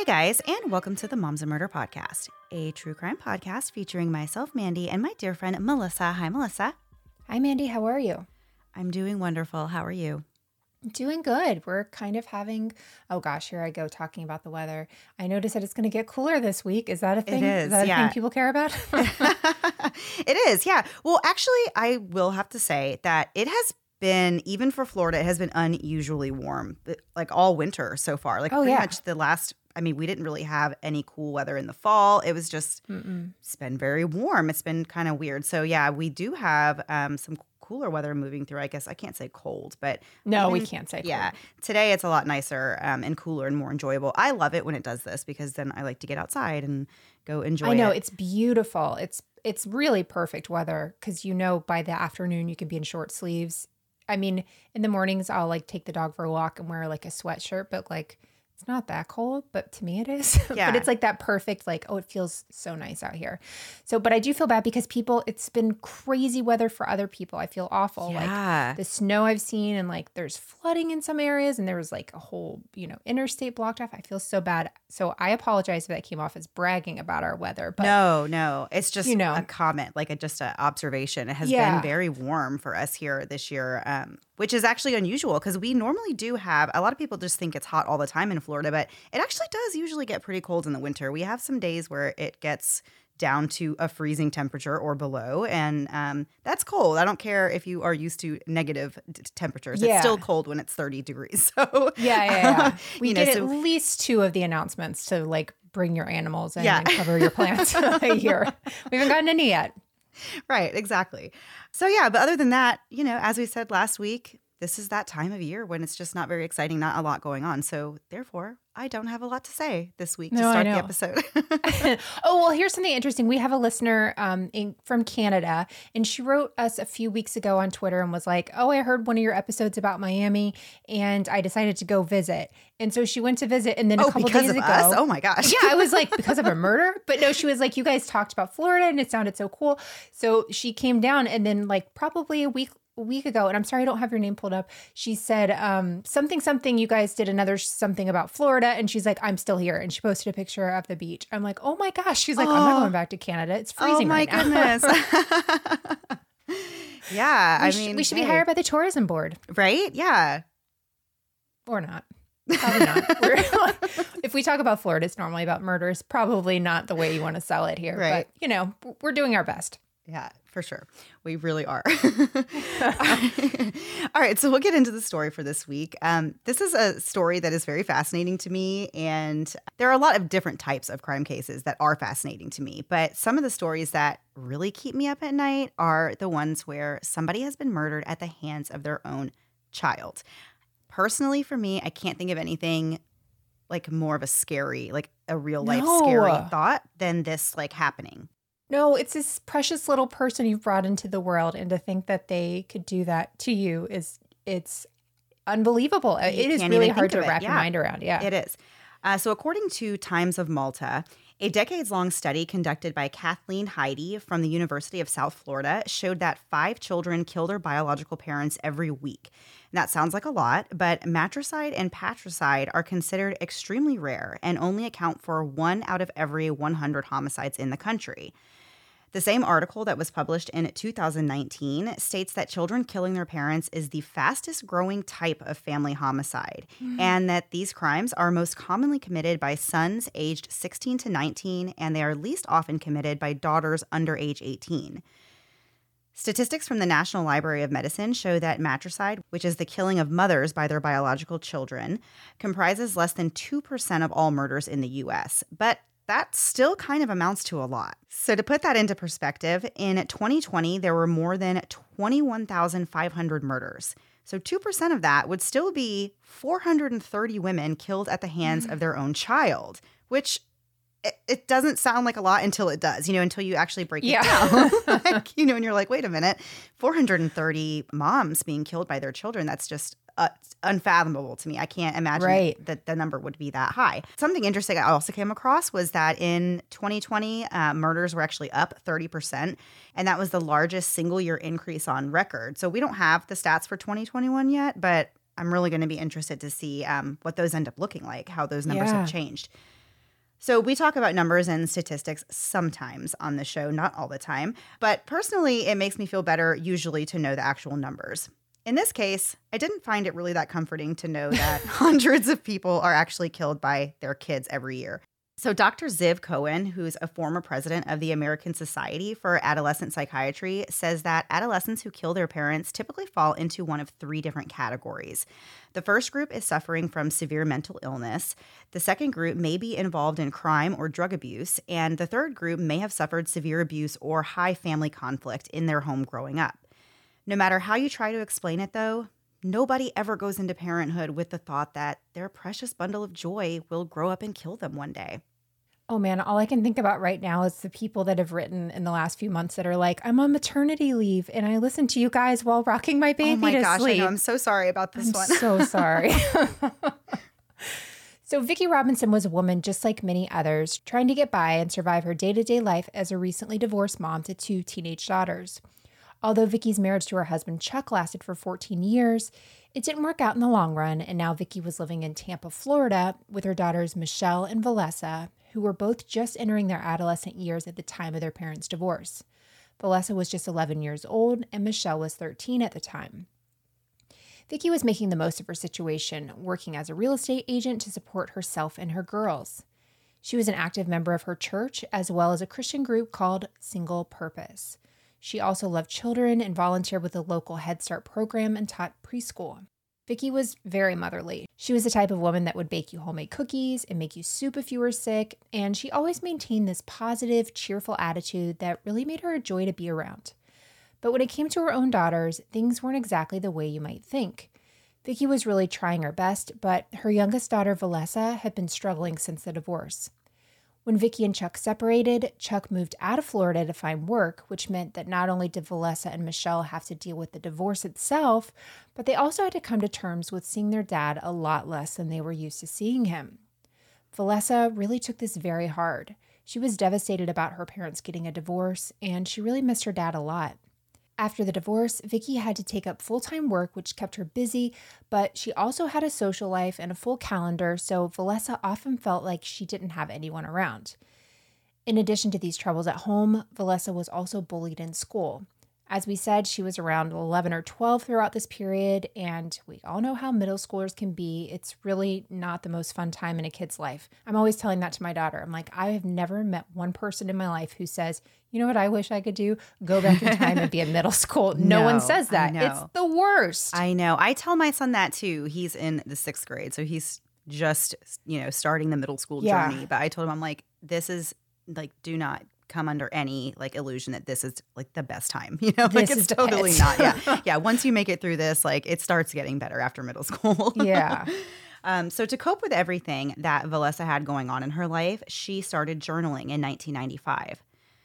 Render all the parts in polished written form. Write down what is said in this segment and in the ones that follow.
Hey guys, and welcome to the Moms and Murder Podcast, a true crime podcast featuring myself, Mandy, and my dear friend, Melissa. Hi, Melissa. Hi, Mandy. How are you? I'm doing wonderful. How are you? Doing good. We're kind of having, oh gosh, here I go talking about the weather. I noticed that it's going to get cooler this week. Is that a thing? It is, Is that a thing people care about? It is, yeah. Well, actually, I will have to say that it has been, even for Florida, it has been unusually warm, like all winter so far. Like pretty much the last, we didn't really have any cool weather in the fall. It was just, It's been very warm. It's been kind of weird. So yeah, we do have some cooler weather moving through. I guess I can't say cold, but no, we can't say cold. Yeah, today it's a lot nicer and cooler and more enjoyable. I love it when it does this because then I like to get outside and go enjoy it. I know, it's beautiful. It's really perfect weather because by the afternoon you can be in short sleeves. I mean, in the mornings I'll like take the dog for a walk and wear like a sweatshirt, but like it's not that cold, but to me it is. Yeah. But it's like that perfect, like, oh, it feels so nice out here. So, but I do feel bad because it's been crazy weather for other people. I feel awful. Yeah. Like the snow I've seen and like there's flooding in some areas and there was like a whole, interstate blocked off. I feel so bad. So I apologize if that came off as bragging about our weather. But No. It's just a comment, like just an observation. It has been very warm for us here this year, which is actually unusual because we normally do have, a lot of people just think it's hot all the time in Florida, but it actually does usually get pretty cold in the winter. We have some days where it gets down to a freezing temperature or below, and that's cold. I don't care if you are used to negative temperatures. Yeah. It's still cold when it's 30 degrees. So yeah. We get at least 2 of the announcements to like bring your animals in and cover your plants a year. We haven't gotten any yet. Right, exactly. So yeah, but other than that, as we said last week, this is that time of year when it's just not very exciting, not a lot going on. So therefore, I don't have a lot to say this week to start the episode. Oh, well, here's something interesting. We have a listener from Canada, and she wrote us a few weeks ago on Twitter and was like, oh, I heard one of your episodes about Miami, and I decided to go visit. And so she went to visit, and then a couple days ago. Us? Oh, my gosh. Yeah, I was like, because of a murder? But no, she was like, you guys talked about Florida, and it sounded so cool. So she came down, and then like probably a week ago, and I'm sorry I don't have your name pulled up, she said something you guys did another something about Florida, and she's like, I'm still here, and she posted a picture of the beach. I'm like, oh my gosh. She's like, I'm not going back to Canada, it's freezing right now. Oh my goodness. Yeah, we should be hired by the tourism board, right? Yeah, or not. Probably not. If we talk about Florida, it's normally about murders. Probably not the way you want to sell it here, right? But we're doing our best. Yeah, for sure. We really are. All right. So we'll get into the story for this week. This is a story that is very fascinating to me. And there are a lot of different types of crime cases that are fascinating to me. But some of the stories that really keep me up at night are the ones where somebody has been murdered at the hands of their own child. Personally, for me, I can't think of anything like more of a scary, like a real life scary thought than this like happening. No, it's this precious little person you've brought into the world, and to think that they could do that to you it's unbelievable. It is really hard to wrap your mind around. Yeah, it is. So according to Times of Malta, a decades-long study conducted by Kathleen Heidi from the University of South Florida showed that 5 children kill their biological parents every week. And that sounds like a lot, but matricide and patricide are considered extremely rare and only account for 1 out of every 100 homicides in the country. The same article that was published in 2019 states that children killing their parents is the fastest growing type of family homicide, and that these crimes are most commonly committed by sons aged 16 to 19, and they are least often committed by daughters under age 18. Statistics from the National Library of Medicine show that matricide, which is the killing of mothers by their biological children, comprises less than 2% of all murders in the U.S., but that still kind of amounts to a lot. So to put that into perspective, in 2020, there were more than 21,500 murders. So 2% of that would still be 430 women killed at the hands of their own child, which it doesn't sound like a lot until it does, until you actually break it down. And you're like, wait a minute, 430 moms being killed by their children, that's just unfathomable to me. I can't imagine that the number would be that high. Something interesting I also came across was that in 2020, murders were actually up 30%, and that was the largest single-year increase on record. So we don't have the stats for 2021 yet, but I'm really going to be interested to see what those end up looking like, how those numbers have changed. So we talk about numbers and statistics sometimes on the show, not all the time. But personally, it makes me feel better usually to know the actual numbers. In this case, I didn't find it really that comforting to know that hundreds of people are actually killed by their kids every year. So Dr. Ziv Cohen, who's a former president of the American Society for Adolescent Psychiatry, says that adolescents who kill their parents typically fall into one of three different categories. The first group is suffering from severe mental illness. The second group may be involved in crime or drug abuse. And the third group may have suffered severe abuse or high family conflict in their home growing up. No matter how you try to explain it, though, nobody ever goes into parenthood with the thought that their precious bundle of joy will grow up and kill them one day. Oh man, all I can think about right now is the people that have written in the last few months that are like, I'm on maternity leave and I listen to you guys while rocking my baby to sleep. Oh my gosh, sleep. I know. I'm so sorry about this one. I'm so sorry. So Vicki Robinson was a woman just like many others, trying to get by and survive her day-to-day life as a recently divorced mom to two teenage daughters. Although Vicki's marriage to her husband Chuck lasted for 14 years, it didn't work out in the long run, and now Vicki was living in Tampa, Florida, with her daughters Michelle and Valessa, who were both just entering their adolescent years at the time of their parents' divorce. Valessa was just 11 years old, and Michelle was 13 at the time. Vicki was making the most of her situation, working as a real estate agent to support herself and her girls. She was an active member of her church, as well as a Christian group called Single Purpose. She also loved children and volunteered with the local Head Start program and taught preschool. Vicki was very motherly. She was the type of woman that would bake you homemade cookies and make you soup if you were sick, and she always maintained this positive, cheerful attitude that really made her a joy to be around. But when it came to her own daughters, things weren't exactly the way you might think. Vicki was really trying her best, but her youngest daughter, Valessa, had been struggling since the divorce. When Vicki and Chuck separated, Chuck moved out of Florida to find work, which meant that not only did Valessa and Michelle have to deal with the divorce itself, but they also had to come to terms with seeing their dad a lot less than they were used to seeing him. Valessa really took this very hard. She was devastated about her parents getting a divorce, and she really missed her dad a lot. After the divorce, Vicki had to take up full-time work, which kept her busy, but she also had a social life and a full calendar, so Valessa often felt like she didn't have anyone around. In addition to these troubles at home, Valessa was also bullied in school. As we said, she was around 11 or 12 throughout this period, and we all know how middle schoolers can be. It's really not the most fun time in a kid's life. I'm always telling that to my daughter. I'm like, I have never met one person in my life who says, you know what I wish I could do? Go back in time and be in middle school. No one says that. It's the worst. I know. I tell my son that too. He's in the 6th grade, so he's just, starting the middle school journey. But I told him, I'm like, this is like, do not come under any illusion that this is the best time, it's totally not. Yeah. Once you make it through this, it starts getting better after middle school. Yeah. So to cope with everything that Valessa had going on in her life, she started journaling in 1995.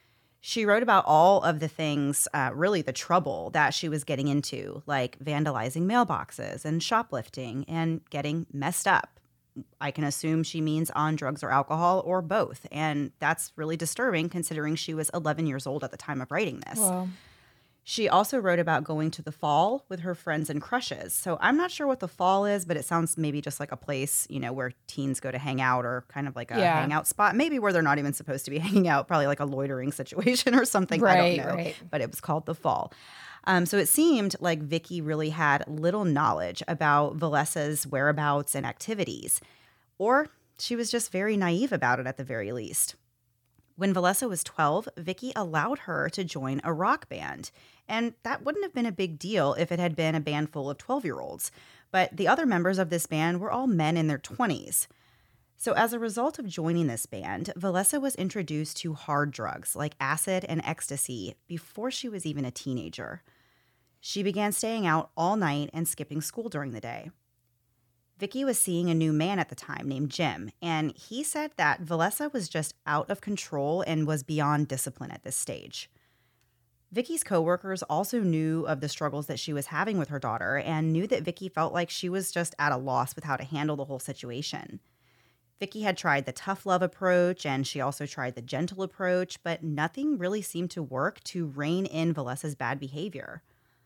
She wrote about all of the things, really the trouble that she was getting into, like vandalizing mailboxes and shoplifting and getting messed up. I can assume she means on drugs or alcohol or both. And that's really disturbing considering she was 11 years old at the time of writing this. Wow. She also wrote about going to the fall with her friends and crushes. So I'm not sure what the fall is, but it sounds maybe just like a place, where teens go to hang out or kind of like a hangout spot. Maybe where they're not even supposed to be hanging out, probably like a loitering situation or something. I don't know. Right. But it was called the fall. So it seemed like Vicki really had little knowledge about Valessa's whereabouts and activities, or she was just very naive about it at the very least. When Valessa was 12, Vicki allowed her to join a rock band, and that wouldn't have been a big deal if it had been a band full of 12-year-olds. But the other members of this band were all men in their 20s. So as a result of joining this band, Valessa was introduced to hard drugs like acid and ecstasy before she was even a teenager. She began staying out all night and skipping school during the day. Vicki was seeing a new man at the time named Jim, and he said that Valessa was just out of control and was beyond discipline at this stage. Vicki's coworkers also knew of the struggles that she was having with her daughter and knew that Vicki felt like she was just at a loss with how to handle the whole situation. Vicki had tried the tough love approach, and she also tried the gentle approach, but nothing really seemed to work to rein in Valessa's bad behavior.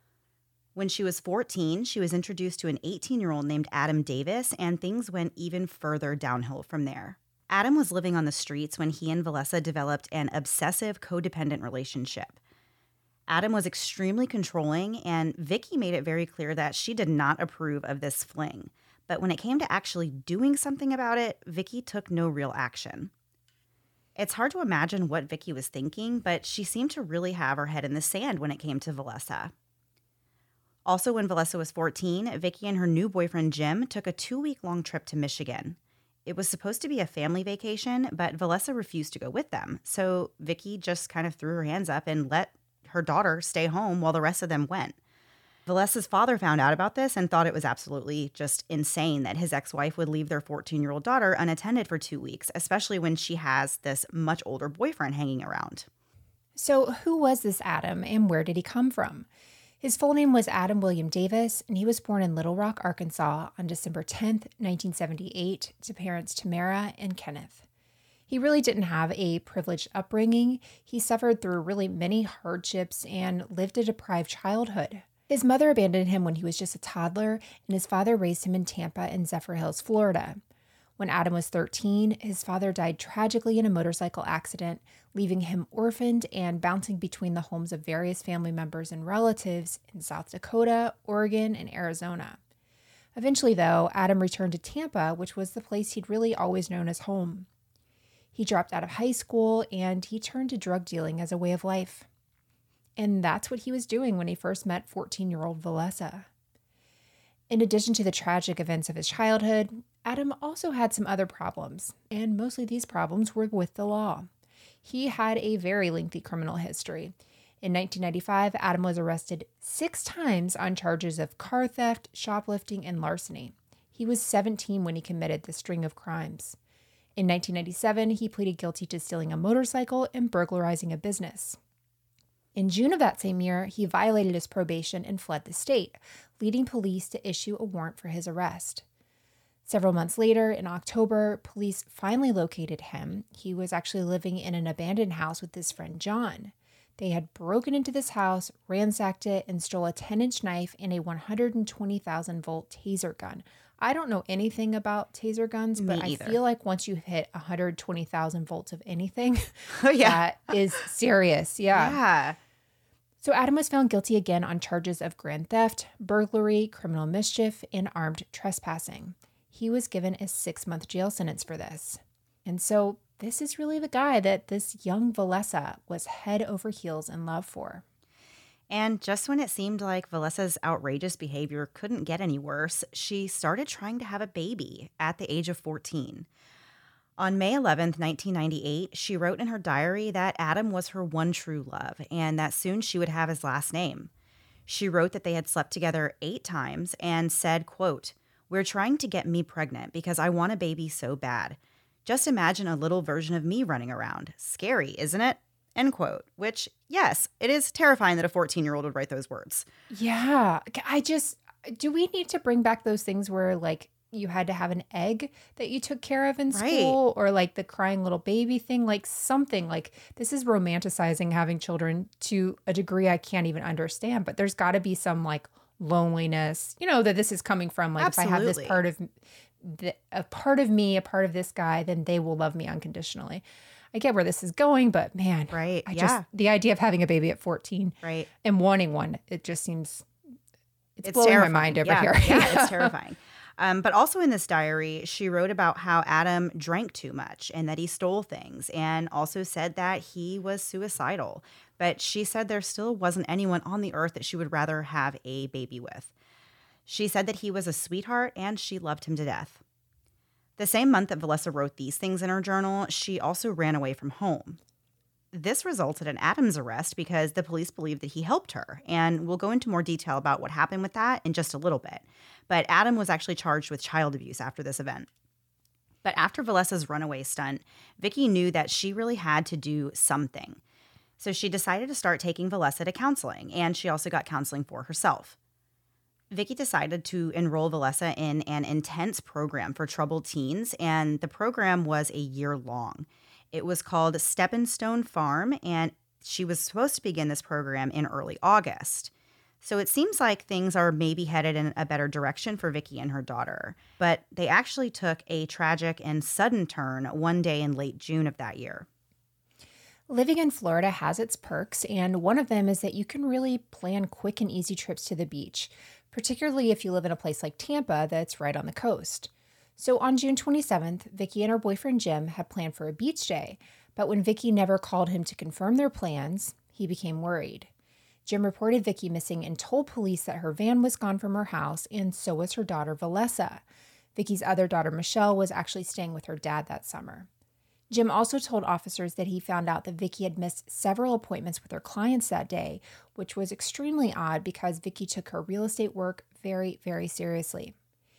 When she was 14, she was introduced to an 18-year-old named Adam Davis, and things went even further downhill from there. Adam was living on the streets when he and Valessa developed an obsessive codependent relationship. Adam was extremely controlling, and Vicky made it very clear that she did not approve of this fling. But when it came to actually doing something about it, Vicky took no real action. It's hard to imagine what Vicky was thinking, but she seemed to really have her head in the sand when it came to Valessa. Also, when Valessa was 14, Vicky and her new boyfriend Jim took a 2-week-long trip to Michigan. It was supposed to be a family vacation, but Valessa refused to go with them, so Vicky just kind of threw her hands up and let her daughter stay home while the rest of them went. Valessa's father found out about this and thought it was absolutely just insane that his ex-wife would leave their 14-year-old daughter unattended for 2 weeks, especially when she has this much older boyfriend hanging around. So who was this Adam and where did he come from? His full name was Adam William Davis, and he was born in Little Rock, Arkansas on December 10th, 1978, to parents Tamara and Kenneth. He really didn't have a privileged upbringing. He suffered through really many hardships and lived a deprived childhood. His mother abandoned him when he was just a toddler, and his father raised him in Tampa and Zephyr Hills, Florida. When Adam was 13, his father died tragically in a motorcycle accident, leaving him orphaned and bouncing between the homes of various family members and relatives in South Dakota, Oregon, and Arizona. Eventually, though, Adam returned to Tampa, which was the place he'd really always known as home. He dropped out of high school, and he turned to drug dealing as a way of life. And that's what he was doing when he first met 14-year-old Valessa. In addition to the tragic events of his childhood, Adam also had some other problems, and mostly these problems were with the law. He had a very lengthy criminal history. In 1995, Adam was arrested 6 times on charges of car theft, shoplifting, and larceny. He was 17 when he committed the string of crimes. In 1997, he pleaded guilty to stealing a motorcycle and burglarizing a business. In June of that same year, he violated his probation and fled the state, leading police to issue a warrant for his arrest. Several months later, in October, police finally located him. He was actually living in an abandoned house with his friend John. They had broken into this house, ransacked it, and stole a 10-inch knife and a 120,000-volt taser gun. I don't know anything about taser guns, but I feel like once you hit 120,000 volts of anything, that is serious. Yeah. So Adam was found guilty again on charges of grand theft, burglary, criminal mischief, and armed trespassing. He was given a 6-month jail sentence for this. And so this is really the guy that this young Valessa was head over heels in love for. And just when it seemed like Valessa's outrageous behavior couldn't get any worse, she started trying to have a baby at the age of 14. On May 11th, 1998, she wrote in her diary that Adam was her one true love and that soon she would have his last name. She wrote that they had slept together 8 times and said, quote, "We're trying to get me pregnant because I want a baby so bad. Just imagine a little version of me running around. Scary, isn't it?" End quote. Which, yes, it is terrifying that a 14-year-old would write those words. Yeah. Do we need to bring back those things where, like, you had to have an egg that you took care of in school, or like the crying little baby thing, like something like this is romanticizing having children to a degree I can't even understand, but there's got to be some like loneliness, that this is coming from. Like, Absolutely. If I have this part of me, a part of this guy, then they will love me unconditionally. I get where this is going, but man, just the idea of having a baby at 14 and wanting one, it just seems it's blowing terrifying. My mind over here. Yeah, it's terrifying. But also in this diary, she wrote about how Adam drank too much and that he stole things, and also said that he was suicidal. But she said there still wasn't anyone on the earth that she would rather have a baby with. She said that he was a sweetheart and she loved him to death. The same month that Valessa wrote these things in her journal, she also ran away from home. This resulted in Adam's arrest because the police believed that he helped her, and we'll go into more detail about what happened with that in just a little bit. But Adam was actually charged with child abuse after this event. But after Valessa's runaway stunt, Vicky knew that she really had to do something. So she decided to start taking Valessa to counseling, and she also got counseling for herself. Vicky decided to enroll Valessa in an intense program for troubled teens, and the program was a year long. It was called Stepping Stone Farm, and she was supposed to begin this program in early August. So it seems like things are maybe headed in a better direction for Vicky and her daughter. But they actually took a tragic and sudden turn one day in late June of that year. Living in Florida has its perks, and one of them is that you can really plan quick and easy trips to the beach, particularly if you live in a place like Tampa that's right on the coast. So on June 27th, Vicky and her boyfriend Jim had planned for a beach day, but when Vicky never called him to confirm their plans, he became worried. Jim reported Vicky missing and told police that her van was gone from her house, and so was her daughter Valessa. Vicky's other daughter Michelle was actually staying with her dad that summer. Jim also told officers that he found out that Vicky had missed several appointments with her clients that day, which was extremely odd because Vicky took her real estate work very, very seriously.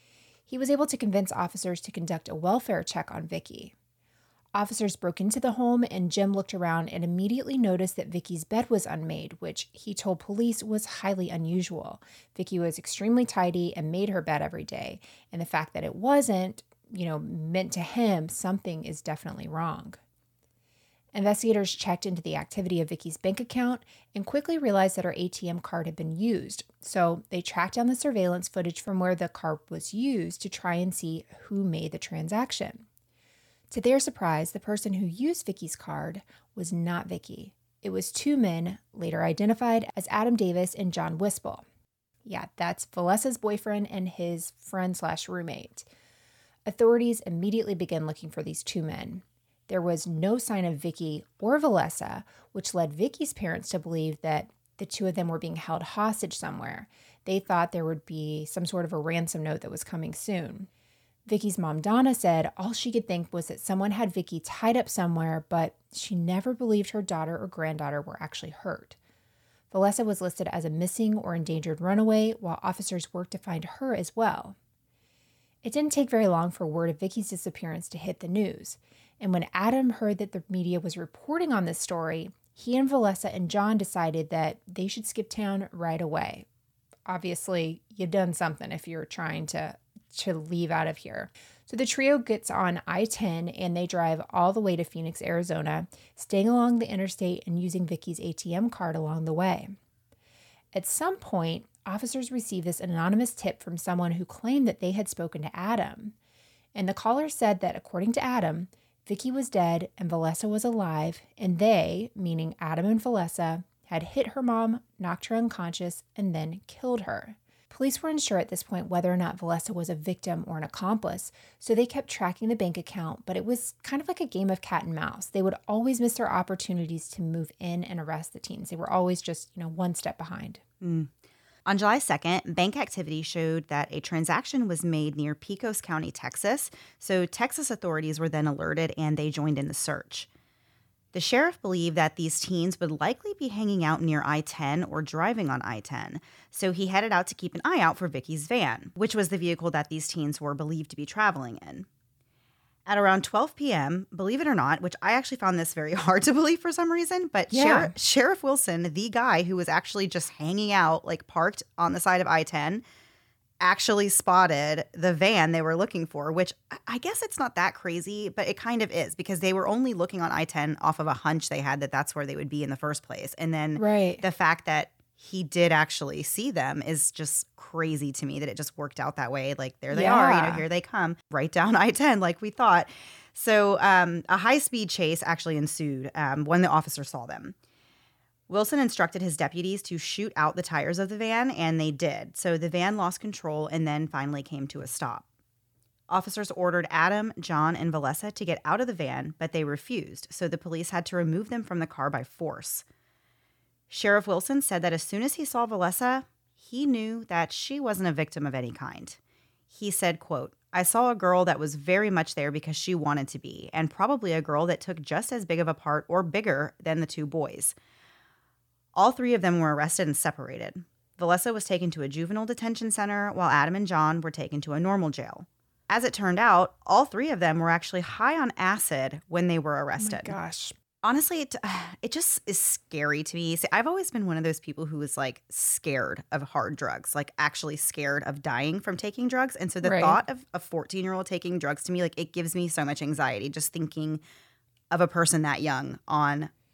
He was able to convince officers to conduct a welfare check on Vicky. Officers broke into the home and Jim looked around and immediately noticed that Vicky's bed was unmade, which he told police was highly unusual. Vicky was extremely tidy and made her bed every day, and the fact that it wasn't, meant to him, something is definitely wrong. Investigators checked into the activity of Vicky's bank account and quickly realized that her ATM card had been used. So they tracked down the surveillance footage from where the card was used to try and see who made the transaction. To their surprise, the person who used Vicky's card was not Vicky. It was two men, later identified as Adam Davis and John Wispel. Yeah, that's Valessa's boyfriend and his friend/roommate. Authorities immediately began looking for these two men. There was no sign of Vicky or Valessa, which led Vicky's parents to believe that the two of them were being held hostage somewhere. They thought there would be some sort of a ransom note that was coming soon. Vicky's mom, Donna, said all she could think was that someone had Vicky tied up somewhere, but she never believed her daughter or granddaughter were actually hurt. Valessa was listed as a missing or endangered runaway, while officers worked to find her as well. It didn't take very long for word of Vicky's disappearance to hit the news, and when Adam heard that the media was reporting on this story, he and Valessa and John decided that they should skip town right away. Obviously, you've done something if you're trying to leave out of here. So the trio gets on I-10 and they drive all the way to Phoenix, Arizona, staying along the interstate and using Vicky's ATM card along the way. At some point, officers received this anonymous tip from someone who claimed that they had spoken to Adam. And the caller said that according to Adam, Vicky was dead and Valessa was alive, and they, meaning Adam and Valessa, had hit her mom, knocked her unconscious, and then killed her. Police were unsure at this point whether or not Valessa was a victim or an accomplice, so they kept tracking the bank account, but it was kind of like a game of cat and mouse. They would always miss their opportunities to move in and arrest the teens. They were always just, one step behind. On July 2nd, bank activity showed that a transaction was made near Pecos County, Texas, so Texas authorities were then alerted and they joined in the search. The sheriff believed that these teens would likely be hanging out near I-10 or driving on I-10, so he headed out to keep an eye out for Vicky's van, which was the vehicle that these teens were believed to be traveling in. At around 12 p.m., believe it or not, which I actually found this very hard to believe for some reason, but Yeah. Sheriff Wilson, the guy who was actually just hanging out, parked on the side of I-10, actually spotted the van they were looking for, which I guess it's not that crazy, but it kind of is because they were only looking on I-10 off of a hunch they had that that's where they would be in the first place. And then the fact that he did actually see them is just crazy to me that it just worked out that way. There they are, here they come right down I-10 like we thought. So a high-speed chase actually ensued when the officer saw them. Wilson instructed his deputies to shoot out the tires of the van, and they did. So the van lost control and then finally came to a stop. Officers ordered Adam, John, and Valessa to get out of the van, but they refused, so the police had to remove them from the car by force. Sheriff Wilson said that as soon as he saw Valessa, he knew that she wasn't a victim of any kind. He said, quote, "I saw a girl that was very much there because she wanted to be, and probably a girl that took just as big of a part or bigger than the two boys." All three of them were arrested and separated. Valessa was taken to a juvenile detention center, while Adam and John were taken to a normal jail. As it turned out, all three of them were actually high on acid when they were arrested. Oh my gosh. Honestly, it just is scary to me. See, I've always been one of those people who was scared of hard drugs, actually scared of dying from taking drugs. And so the thought of a 14-year-old taking drugs to me, it gives me so much anxiety just thinking of a person that young on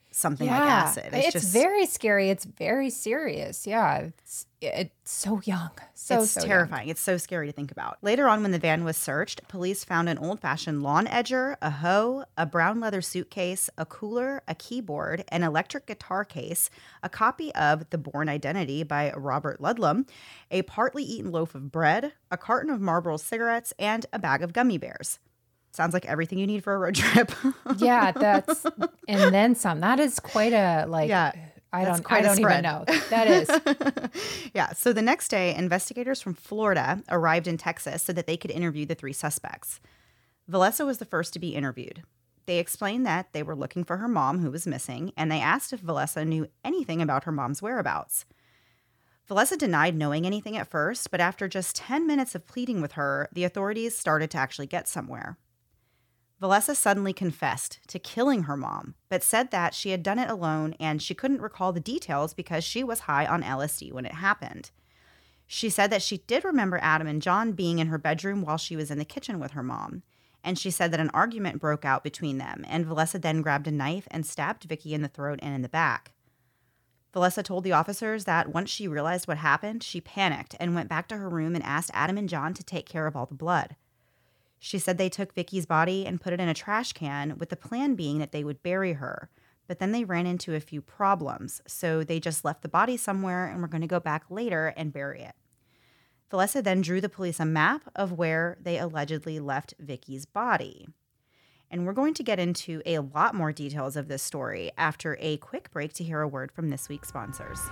something like acid. It's just very scary. It's very serious. Yeah. It's so young. So terrifying. Young. It's so scary to think about. Later on, when the van was searched, police found an old-fashioned lawn edger, a hoe, a brown leather suitcase, a cooler, a keyboard, an electric guitar case, a copy of The Bourne Identity by Robert Ludlum, a partly eaten loaf of bread, a carton of Marlboro cigarettes, and a bag of gummy bears. Sounds like everything you need for a road trip. Yeah, and then some. That is quite a I don't even know. That is. Yeah. So the next day, investigators from Florida arrived in Texas so that they could interview the 3 suspects. Valesa was the first to be interviewed. They explained that they were looking for her mom, who was missing, and they asked if Valesa knew anything about her mom's whereabouts. Valesa denied knowing anything at first, but after just 10 minutes of pleading with her, the authorities started to actually get somewhere. Valesa suddenly confessed to killing her mom, but said that she had done it alone and she couldn't recall the details because she was high on LSD when it happened. She said that she did remember Adam and John being in her bedroom while she was in the kitchen with her mom, and she said that an argument broke out between them, and Valesa then grabbed a knife and stabbed Vicky in the throat and in the back. Valesa told the officers that once she realized what happened, she panicked and went back to her room and asked Adam and John to take care of all the blood. She said they took Vicky's body and put it in a trash can, with the plan being that they would bury her. But then they ran into a few problems, so they just left the body somewhere and were going to go back later and bury it. Valesa then drew the police a map of where they allegedly left Vicky's body. And we're going to get into a lot more details of this story after a quick break to hear a word from this week's sponsors.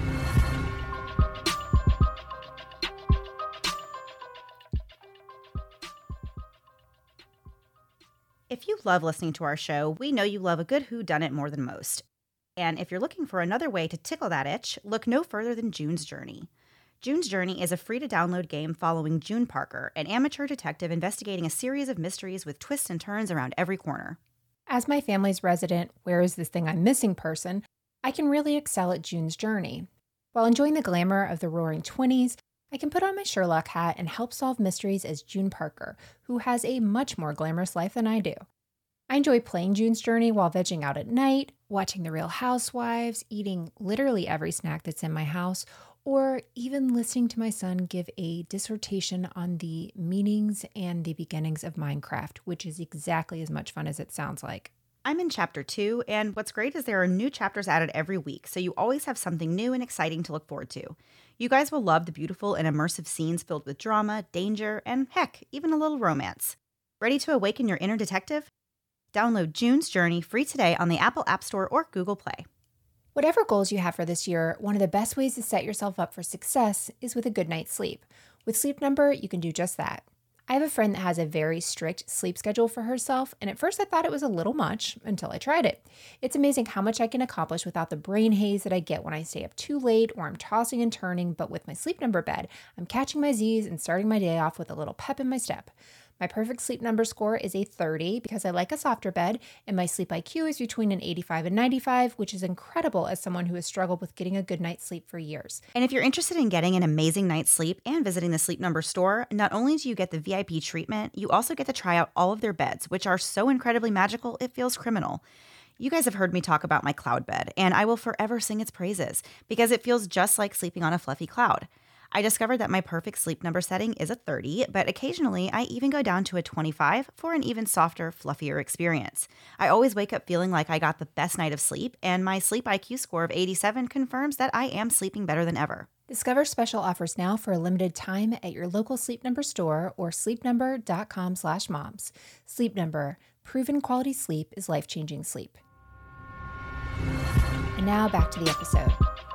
If you love listening to our show, we know you love a good whodunit more than most. And if you're looking for another way to tickle that itch, look no further than June's Journey. June's Journey is a free-to-download game following June Parker, an amateur detective investigating a series of mysteries with twists and turns around every corner. As my family's resident "where is this thing I'm missing" person, I can really excel at June's Journey. While enjoying the glamour of the roaring 20s, I can put on my Sherlock hat and help solve mysteries as June Parker, who has a much more glamorous life than I do. I enjoy playing June's Journey while vegging out at night, watching The Real Housewives, eating literally every snack that's in my house, or even listening to my son give a dissertation on the meanings and the beginnings of Minecraft, which is exactly as much fun as it sounds like. I'm in Chapter 2, and what's great is there are new chapters added every week, so you always have something new and exciting to look forward to. You guys will love the beautiful and immersive scenes filled with drama, danger, and heck, even a little romance. Ready to awaken your inner detective? Download June's Journey free today on the Apple App Store or Google Play. Whatever goals you have for this year, one of the best ways to set yourself up for success is with a good night's sleep. With Sleep Number, you can do just that. I have a friend that has a very strict sleep schedule for herself, and at first I thought it was a little much until I tried it. It's amazing how much I can accomplish without the brain haze that I get when I stay up too late or I'm tossing and turning, but with my Sleep Number bed, I'm catching my Z's and starting my day off with a little pep in my step. My perfect Sleep Number score is a 30 because I like a softer bed, and my sleep IQ is between an 85 and 95, which is incredible as someone who has struggled with getting a good night's sleep for years. And if you're interested in getting an amazing night's sleep and visiting the Sleep Number store, not only do you get the VIP treatment, you also get to try out all of their beds, which are so incredibly magical, it feels criminal. You guys have heard me talk about my cloud bed, and I will forever sing its praises because it feels just like sleeping on a fluffy cloud. I discovered that my perfect Sleep Number setting is a 30, but occasionally I even go down to a 25 for an even softer, fluffier experience. I always wake up feeling like I got the best night of sleep, and my sleep IQ score of 87 confirms that I am sleeping better than ever. Discover special offers now for a limited time at your local Sleep Number store or sleepnumber.com/moms. Sleep Number, proven quality sleep is life-changing sleep. And now back to the episode.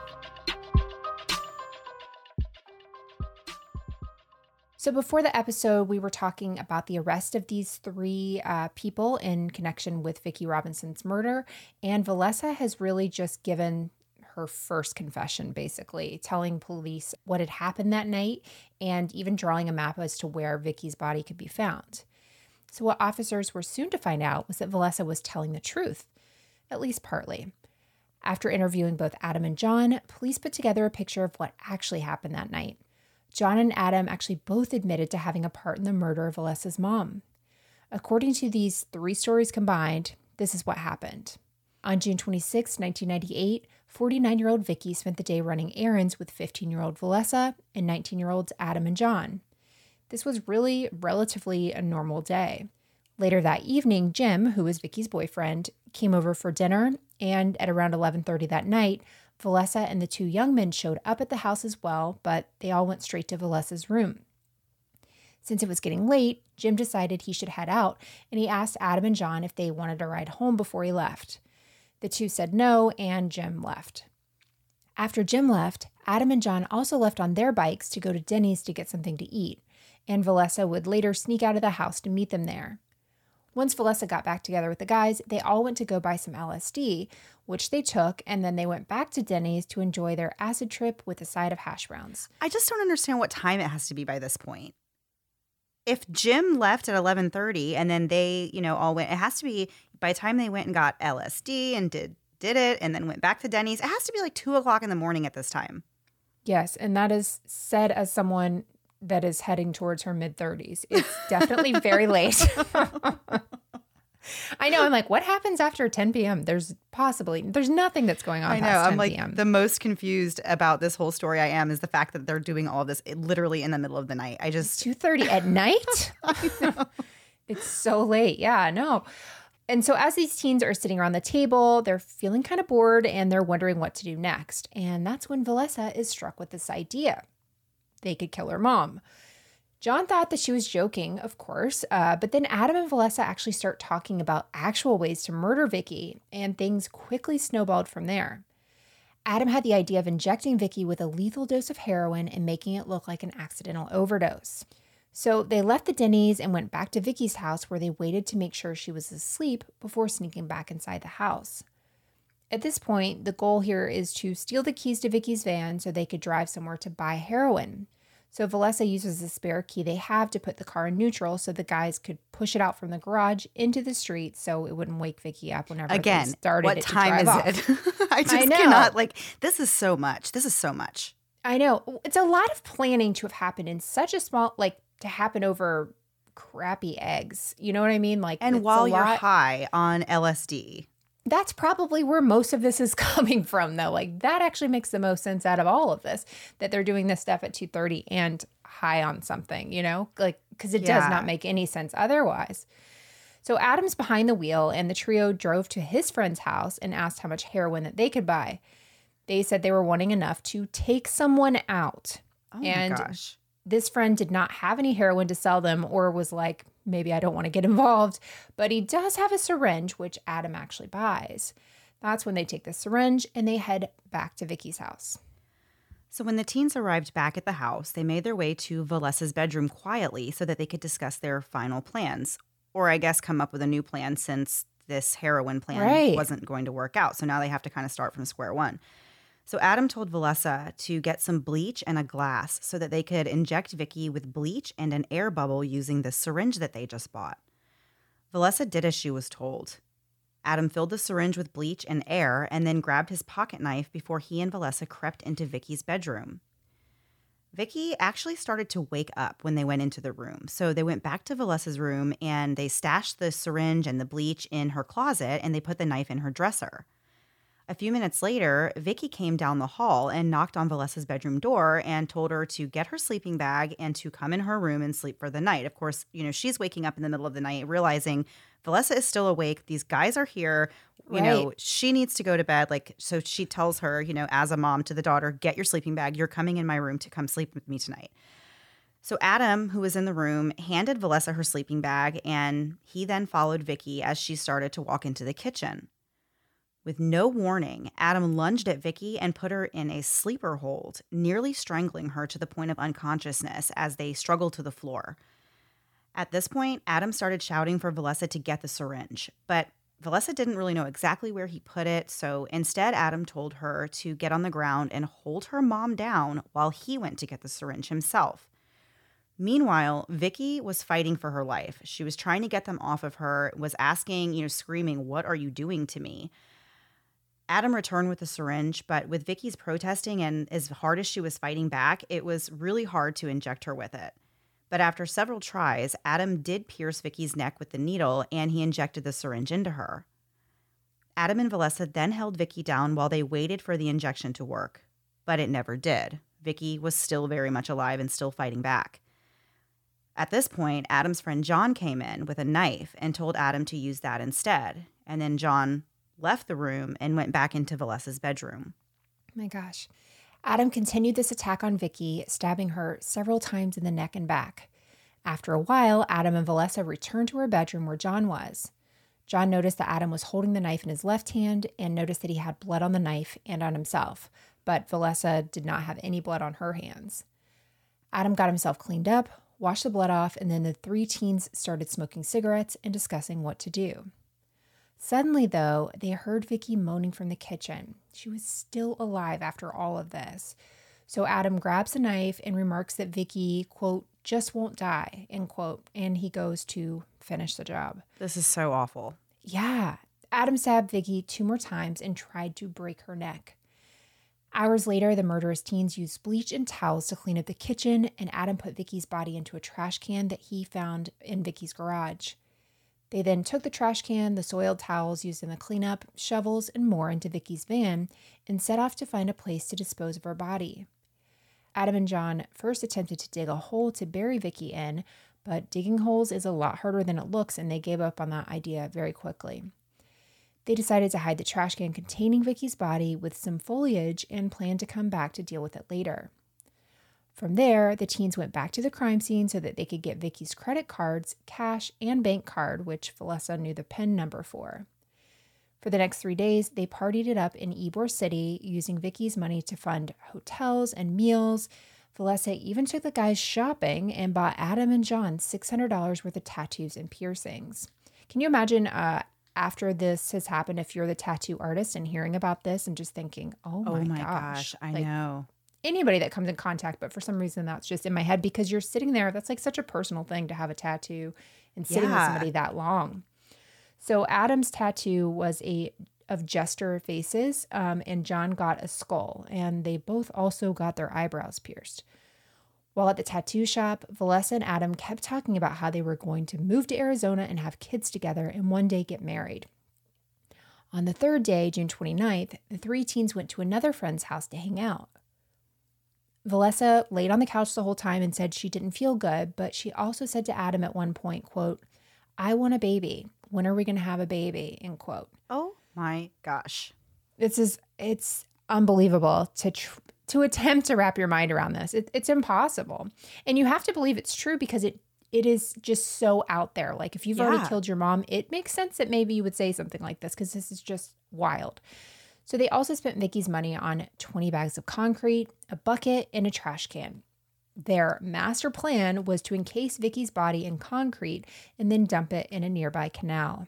So before the episode, we were talking about the arrest of these 3 people in connection with Vicki Robinson's murder. And Valesa has really just given her first confession, basically, telling police what had happened that night and even drawing a map as to where Vicki's body could be found. So what officers were soon to find out was that Valesa was telling the truth, at least partly. After interviewing both Adam and John, police put together a picture of what actually happened that night. John and Adam actually both admitted to having a part in the murder of Valesa's mom. According to these 3 stories combined, this is what happened. On June 26, 1998, 49-year-old Vicky spent the day running errands with 15-year-old Valessa and 19-year-olds Adam and John. This was really relatively a normal day. Later that evening, Jim, who was Vicky's boyfriend, came over for dinner, and at around 11:30 that night, Valessa and the two young men showed up at the house as well, but they all went straight to Valessa's room. Since it was getting late, Jim decided he should head out, and he asked Adam and John if they wanted to ride home before he left. The two said no, and Jim left. After Jim left, Adam and John also left on their bikes to go to Denny's to get something to eat, and Valessa would later sneak out of the house to meet them there. Once Valessa got back together with the guys, they all went to go buy some LSD, which they took, and then they went back to Denny's to enjoy their acid trip with a side of hash browns. I just don't understand what time it has to be by this point. If Jim left at 11:30 and then they, all went, it has to be by the time they went and got LSD and did it and then went back to Denny's, it has to be like 2 o'clock in the morning at this time. Yes, and that is said as someone that is heading towards her mid-30s. It's definitely very late. I know. I'm like, what happens after 10 p.m.? There's nothing that's going on I know. past 10 I'm like p.m. the most confused about this whole story I am is the fact that they're doing all of this literally in the middle of the night. 2:30 at night? I know. It's so late. Yeah, no. And so as these teens are sitting around the table, they're feeling kind of bored and they're wondering what to do next. And that's when Valessa is struck with this idea. They could kill her mom. John thought that she was joking, of course, but then Adam and Valessa actually start talking about actual ways to murder Vicky, and things quickly snowballed from there. Adam had the idea of injecting Vicky with a lethal dose of heroin and making it look like an accidental overdose. So they left the Denny's and went back to Vicky's house where they waited to make sure she was asleep before sneaking back inside the house. At this point, the goal here is to steal the keys to Vicky's van so they could drive somewhere to buy heroin. So Valessa uses the spare key they have to put the car in neutral so the guys could push it out from the garage into the street so it wouldn't wake Vicky up whenever they started what it to time drive is off. it? I just know. cannot, this is so much. This is so much. I know. It's a lot of planning to have happened in such a small, to happen over crappy eggs. You know what I mean? And while you're high on LSD. That's probably where most of this is coming from, though. That actually makes the most sense out of all of this, that they're doing this stuff at 2:30 and high on something, because it does not make any sense otherwise. So Adam's behind the wheel, and the trio drove to his friend's house and asked how much heroin that they could buy. They said they were wanting enough to take someone out. Oh, my gosh. This friend did not have any heroin to sell them or was like, maybe I don't want to get involved, but he does have a syringe, which Adam actually buys. That's when they take the syringe and they head back to Vicky's house. So when the teens arrived back at the house, they made their way to Valessa's bedroom quietly so that they could discuss their final plans, or I guess come up with a new plan since this heroin plan wasn't going to work out. So now they have to kind of start from square one. So Adam told Valessa to get some bleach and a glass so that they could inject Vicky with bleach and an air bubble using the syringe that they just bought. Valessa did as she was told. Adam filled the syringe with bleach and air and then grabbed his pocket knife before he and Valessa crept into Vicky's bedroom. Vicky actually started to wake up when they went into the room. So they went back to Valessa's room and they stashed the syringe and the bleach in her closet and they put the knife in her dresser. A few minutes later, Vicky came down the hall and knocked on Valessa's bedroom door and told her to get her sleeping bag and to come in her room and sleep for the night. Of course, she's waking up in the middle of the night realizing Valessa is still awake. These guys are here. She needs to go to bed. So she tells her, as a mom to the daughter, get your sleeping bag. You're coming in my room to come sleep with me tonight. So Adam, who was in the room, handed Valessa her sleeping bag, and he then followed Vicky as she started to walk into the kitchen. With no warning, Adam lunged at Vicky and put her in a sleeper hold, nearly strangling her to the point of unconsciousness as they struggled to the floor. At this point, Adam started shouting for Valessa to get the syringe, but Valessa didn't really know exactly where he put it, so instead Adam told her to get on the ground and hold her mom down while he went to get the syringe himself. Meanwhile, Vicky was fighting for her life. She was trying to get them off of her, was asking, screaming, "What are you doing to me?" Adam returned with the syringe, but with Vicky's protesting and as hard as she was fighting back, it was really hard to inject her with it. But after several tries, Adam did pierce Vicky's neck with the needle and he injected the syringe into her. Adam and Valessa then held Vicky down while they waited for the injection to work, but it never did. Vicky was still very much alive and still fighting back. At this point, Adam's friend John came in with a knife and told Adam to use that instead. And then John left the room and went back into Valessa's bedroom. Oh my gosh. Adam continued this attack on Vicky, stabbing her several times in the neck and back. After a while, Adam and Valessa returned to her bedroom where John was. John noticed that Adam was holding the knife in his left hand and noticed that he had blood on the knife and on himself, but Valessa did not have any blood on her hands. Adam got himself cleaned up, washed the blood off, and then the three teens started smoking cigarettes and discussing what to do. Suddenly, though, they heard Vicky moaning from the kitchen. She was still alive after all of this. So Adam grabs a knife and remarks that Vicky, quote, just won't die, end quote, and he goes to finish the job. This is so awful. Yeah. Adam stabbed Vicky 2 more times and tried to break her neck. Hours later, the murderous teens used bleach and towels to clean up the kitchen, and Adam put Vicky's body into a trash can that he found in Vicky's garage. They then took the trash can, the soiled towels used in the cleanup, shovels, and more into Vicky's van and set off to find a place to dispose of her body. Adam and John first attempted to dig a hole to bury Vicky in, but digging holes is a lot harder than it looks, and they gave up on that idea very quickly. They decided to hide the trash can containing Vicky's body with some foliage and planned to come back to deal with it later. From there, the teens went back to the crime scene so that they could get Vicky's credit cards, cash, and bank card, which Valessa knew the PIN number for. For the next 3 days, they partied it up in Ybor City, using Vicky's money to fund hotels and meals. Valessa even took the guys shopping and bought Adam and John $600 worth of tattoos and piercings. Can you imagine after this has happened, if you're the tattoo artist and hearing about this and just thinking, oh my gosh, I know. Anybody that comes in contact, but for some reason that's just in my head because you're sitting there. That's like such a personal thing to have a tattoo and sitting with somebody that long. So Adam's tattoo was of jester faces, and John got a skull, and they both also got their eyebrows pierced. While at the tattoo shop, Valessa and Adam kept talking about how they were going to move to Arizona and have kids together and one day get married. On the third day, June 29th, the three teens went to another friend's house to hang out. Valessa laid on the couch the whole time and said she didn't feel good, but she also said to Adam at one point, quote, I want a baby. When are we going to have a baby? End quote. Oh my gosh. It's unbelievable to attempt to wrap your mind around this. It's impossible. And you have to believe it's true because it is just so out there. Like if you've already killed your mom, it makes sense that maybe you would say something like this because this is just wild. So they also spent Vicky's money on 20 bags of concrete, a bucket, and a trash can. Their master plan was to encase Vicky's body in concrete and then dump it in a nearby canal.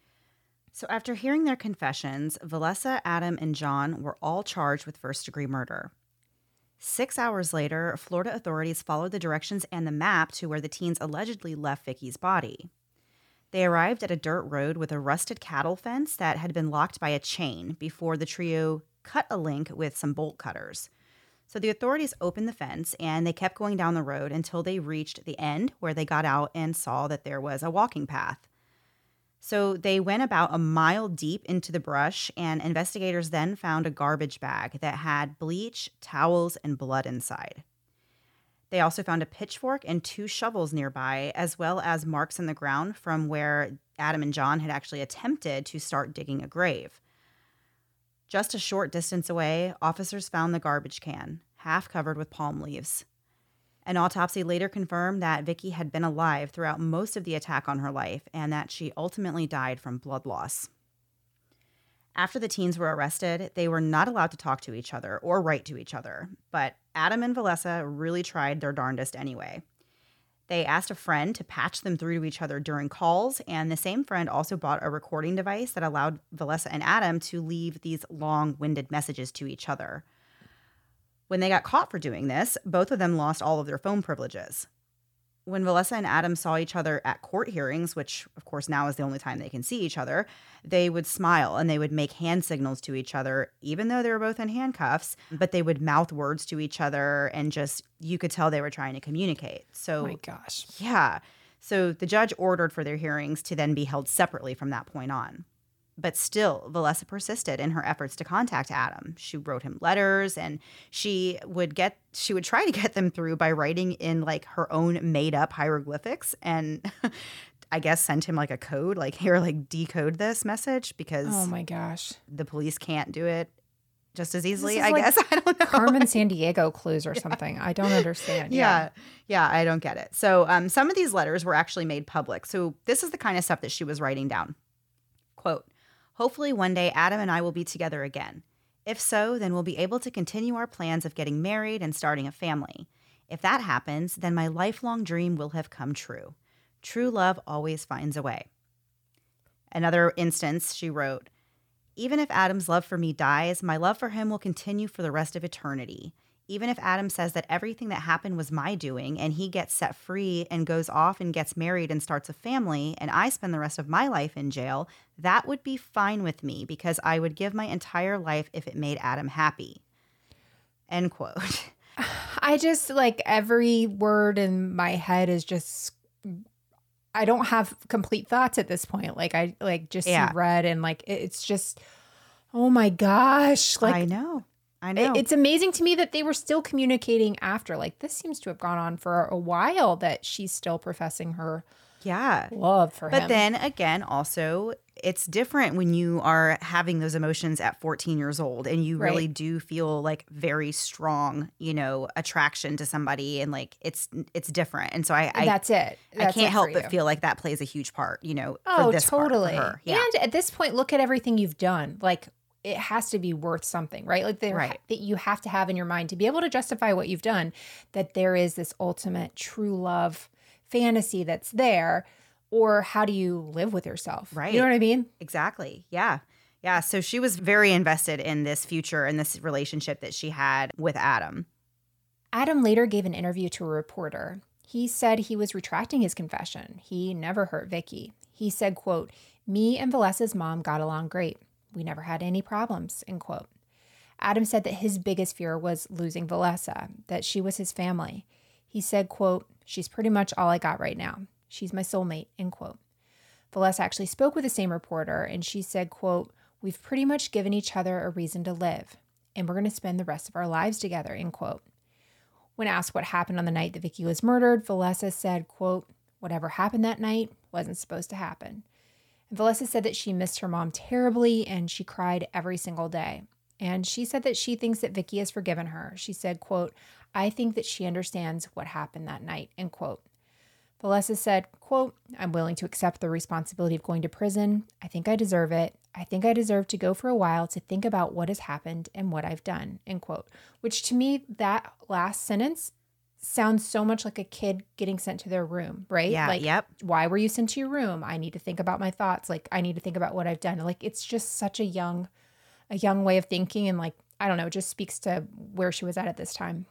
So after hearing their confessions, Valessa, Adam, and John were all charged with first-degree murder. 6 hours later, Florida authorities followed the directions and the map to where the teens allegedly left Vicky's body. They arrived at a dirt road with a rusted cattle fence that had been locked by a chain before the trio cut a link with some bolt cutters. So the authorities opened the fence and they kept going down the road until they reached the end where they got out and saw that there was a walking path. So they went about a mile deep into the brush, and investigators then found a garbage bag that had bleach, towels, and blood inside. They also found a pitchfork and 2 shovels nearby, as well as marks in the ground from where Adam and John had actually attempted to start digging a grave. Just a short distance away, officers found the garbage can, half covered with palm leaves. An autopsy later confirmed that Vicky had been alive throughout most of the attack on her life and that she ultimately died from blood loss. After the teens were arrested, they were not allowed to talk to each other or write to each other, but Adam and Valessa really tried their darndest anyway. They asked a friend to patch them through to each other during calls, and the same friend also bought a recording device that allowed Valessa and Adam to leave these long-winded messages to each other. When they got caught for doing this, both of them lost all of their phone privileges. When Valessa and Adam saw each other at court hearings, which of course now is the only time they can see each other, they would smile and they would make hand signals to each other, even though they were both in handcuffs, but they would mouth words to each other and just, you could tell they were trying to communicate. So, oh my gosh. Yeah. So the judge ordered for their hearings to then be held separately from that point on. But still, Valessa persisted in her efforts to contact Adam. She wrote him letters, and she would try to get them through by writing in like her own made up hieroglyphics, and I guess sent him like a code, like, here, like, decode this message, because Oh my gosh. the police can't do it just as easily, is I like guess. I don't know. Carmen Sandiego clues or something. I don't understand. Yeah, I don't get it. So some of these letters were actually made public. So this is the kind of stuff that she was writing down. Quote, hopefully one day Adam and I will be together again. If so, then we'll be able to continue our plans of getting married and starting a family. If that happens, then my lifelong dream will have come true. True love always finds a way. Another instance, she wrote, even if Adam's love for me dies, my love for him will continue for the rest of eternity. Even if Adam says that everything that happened was my doing and he gets set free and goes off and gets married and starts a family and I spend the rest of my life in jail, that would be fine with me because I would give my entire life if it made Adam happy. End quote. I just, like, every word in my head is just, I don't have complete thoughts at this point. Like, I just read and like, it's just, oh my gosh. Like, I know. It's amazing to me that they were still communicating after. Like, this seems to have gone on for a while, that she's still professing her love for him. But then again, also, it's different when you are having those emotions at 14 years old and you really do feel like very strong, attraction to somebody, and like it's different. And so that's it. I can't help but feel like that plays a huge part, Oh, for this totally. part for her. Yeah. And at this point, look at everything you've done. Like, it has to be worth something, right? Like that you have to have in your mind to be able to justify what you've done, that there is this ultimate true love fantasy that's there. Or how do you live with yourself? Right. You know what I mean? Exactly. Yeah. Yeah. So she was very invested in this future and this relationship that she had with Adam. Adam later gave an interview to a reporter. He said he was retracting his confession. He never hurt Vicky. He said, quote, me and Valessa's mom got along great. We never had any problems, end quote. Adam said that his biggest fear was losing Valessa, that she was his family. He said, quote, she's pretty much all I got right now. She's my soulmate, end quote. Valessa actually spoke with the same reporter, and she said, quote, we've pretty much given each other a reason to live, and we're going to spend the rest of our lives together, end quote. When asked what happened on the night that Vicky was murdered, Valessa said, quote, whatever happened that night wasn't supposed to happen. And Valessa said that she missed her mom terribly, and she cried every single day. And she said that she thinks that Vicky has forgiven her. She said, quote, I think that she understands what happened that night, end quote. Valessa said, quote, I'm willing to accept the responsibility of going to prison. I think I deserve it. I think I deserve to go for a while to think about what has happened and what I've done, end quote. Which to me, that last sentence sounds so much like a kid getting sent to their room, right? Yeah, like, yep. Why were you sent to your room? I need to think about my thoughts. Like, I need to think about what I've done. Like, it's just such a young way of thinking. And like, I don't know, it just speaks to where she was at this time.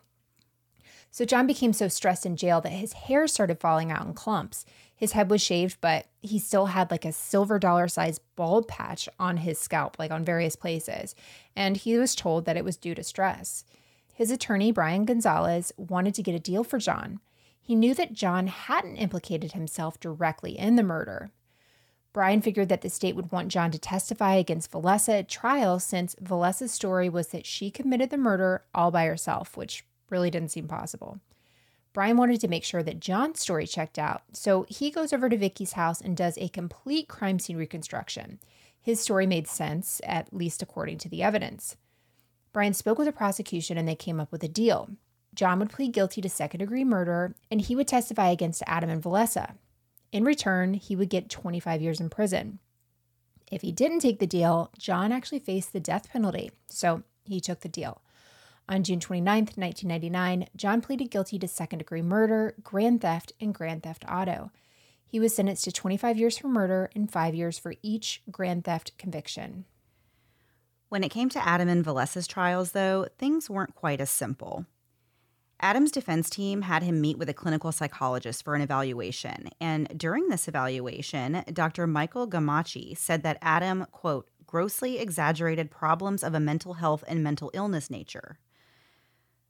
So John became so stressed in jail that his hair started falling out in clumps. His head was shaved, but he still had like a silver dollar-sized bald patch on his scalp, like on various places. And he was told that it was due to stress. His attorney, Brian Gonzalez, wanted to get a deal for John. He knew that John hadn't implicated himself directly in the murder. Brian figured that the state would want John to testify against Valessa at trial, since Valessa's story was that she committed the murder all by herself, which really didn't seem possible. Brian wanted to make sure that John's story checked out, so he goes over to Vicky's house and does a complete crime scene reconstruction. His story made sense, at least according to the evidence. Brian spoke with the prosecution and they came up with a deal. John would plead guilty to second-degree murder, and he would testify against Adam and Valessa. In return, he would get 25 years in prison. If he didn't take the deal, John actually faced the death penalty, so he took the deal. On June 29th, 1999, John pleaded guilty to second-degree murder, grand theft, and grand theft auto. He was sentenced to 25 years for murder and 5 years for each grand theft conviction. When it came to Adam and Valessa's trials, though, things weren't quite as simple. Adam's defense team had him meet with a clinical psychologist for an evaluation, and during this evaluation, Dr. Michael Gamachi said that Adam, quote, grossly exaggerated problems of a mental health and mental illness nature.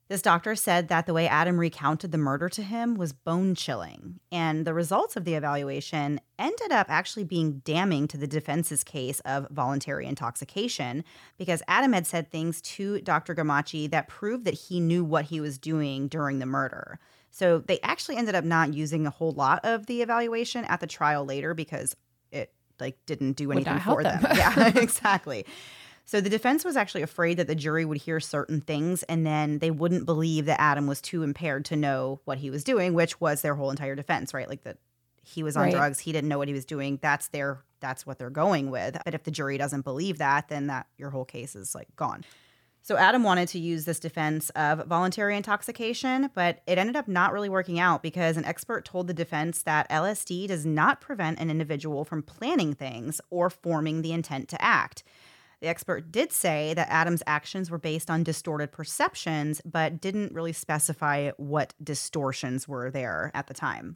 This doctor said that the way Adam recounted the murder to him was bone-chilling, and the results of the evaluation ended up actually being damning to the defense's case of voluntary intoxication because Adam had said things to Dr. Gamache that proved that he knew what he was doing during the murder. So they actually ended up not using a whole lot of the evaluation at the trial later because it didn't do anything for them. Yeah, exactly. So the defense was actually afraid that the jury would hear certain things and then they wouldn't believe that Adam was too impaired to know what he was doing, which was their whole entire defense, right? Like that he was on drugs, he didn't know what he was doing. That's what they're going with. But if the jury doesn't believe that, then your whole case is gone. So Adam wanted to use this defense of voluntary intoxication, but it ended up not really working out because an expert told the defense that LSD does not prevent an individual from planning things or forming the intent to act. The expert did say that Adam's actions were based on distorted perceptions, but didn't really specify what distortions were there at the time.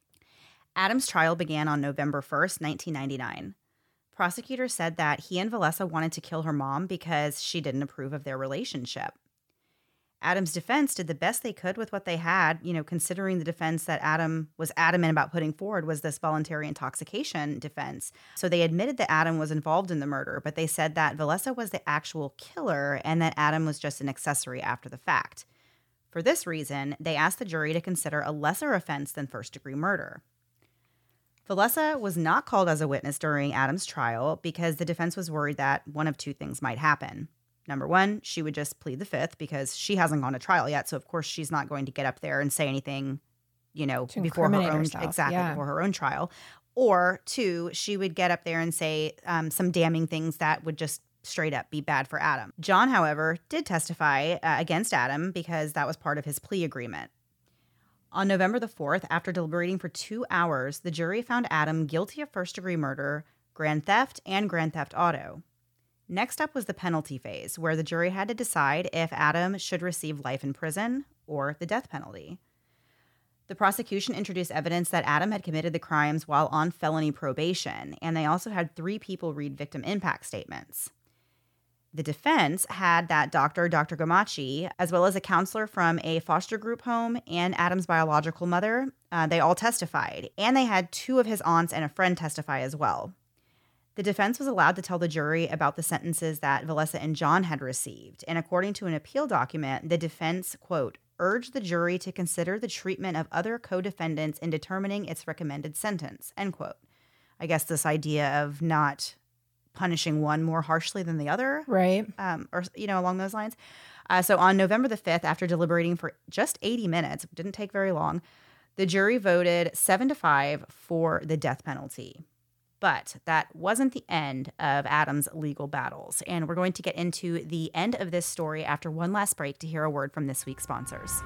Adam's trial began on November 1st, 1999. Prosecutors said that he and Valessa wanted to kill her mom because she didn't approve of their relationship. Adam's defense did the best they could with what they had, considering the defense that Adam was adamant about putting forward was this voluntary intoxication defense. So they admitted that Adam was involved in the murder, but they said that Valessa was the actual killer and that Adam was just an accessory after the fact. For this reason, they asked the jury to consider a lesser offense than first-degree murder. Valessa was not called as a witness during Adam's trial because the defense was worried that one of two things might happen. Number one, she would just plead the fifth because she hasn't gone to trial yet. So, of course, she's not going to get up there and say anything, before her own trial. Or two, she would get up there and say some damning things that would just straight up be bad for Adam. John, however, did testify against Adam because that was part of his plea agreement. On November the 4th, after deliberating for 2 hours, the jury found Adam guilty of first-degree murder, grand theft, and grand theft auto. Next up was the penalty phase, where the jury had to decide if Adam should receive life in prison or the death penalty. The prosecution introduced evidence that Adam had committed the crimes while on felony probation, and they also had 3 people read victim impact statements. The defense had that Dr. Gamache, as well as a counselor from a foster group home and Adam's biological mother, they all testified, and they had 2 of his aunts and a friend testify as well. The defense was allowed to tell the jury about the sentences that Valessa and John had received, and according to an appeal document, the defense, quote, urged the jury to consider the treatment of other co-defendants in determining its recommended sentence, end quote. I guess this idea of not punishing one more harshly than the other. Right. Or, along those lines. So on November the 5th, after deliberating for just 80 minutes, didn't take very long, the jury voted 7-5 for the death penalty. But that wasn't the end of Adam's legal battles. And we're going to get into the end of this story after one last break to hear a word from this week's sponsors.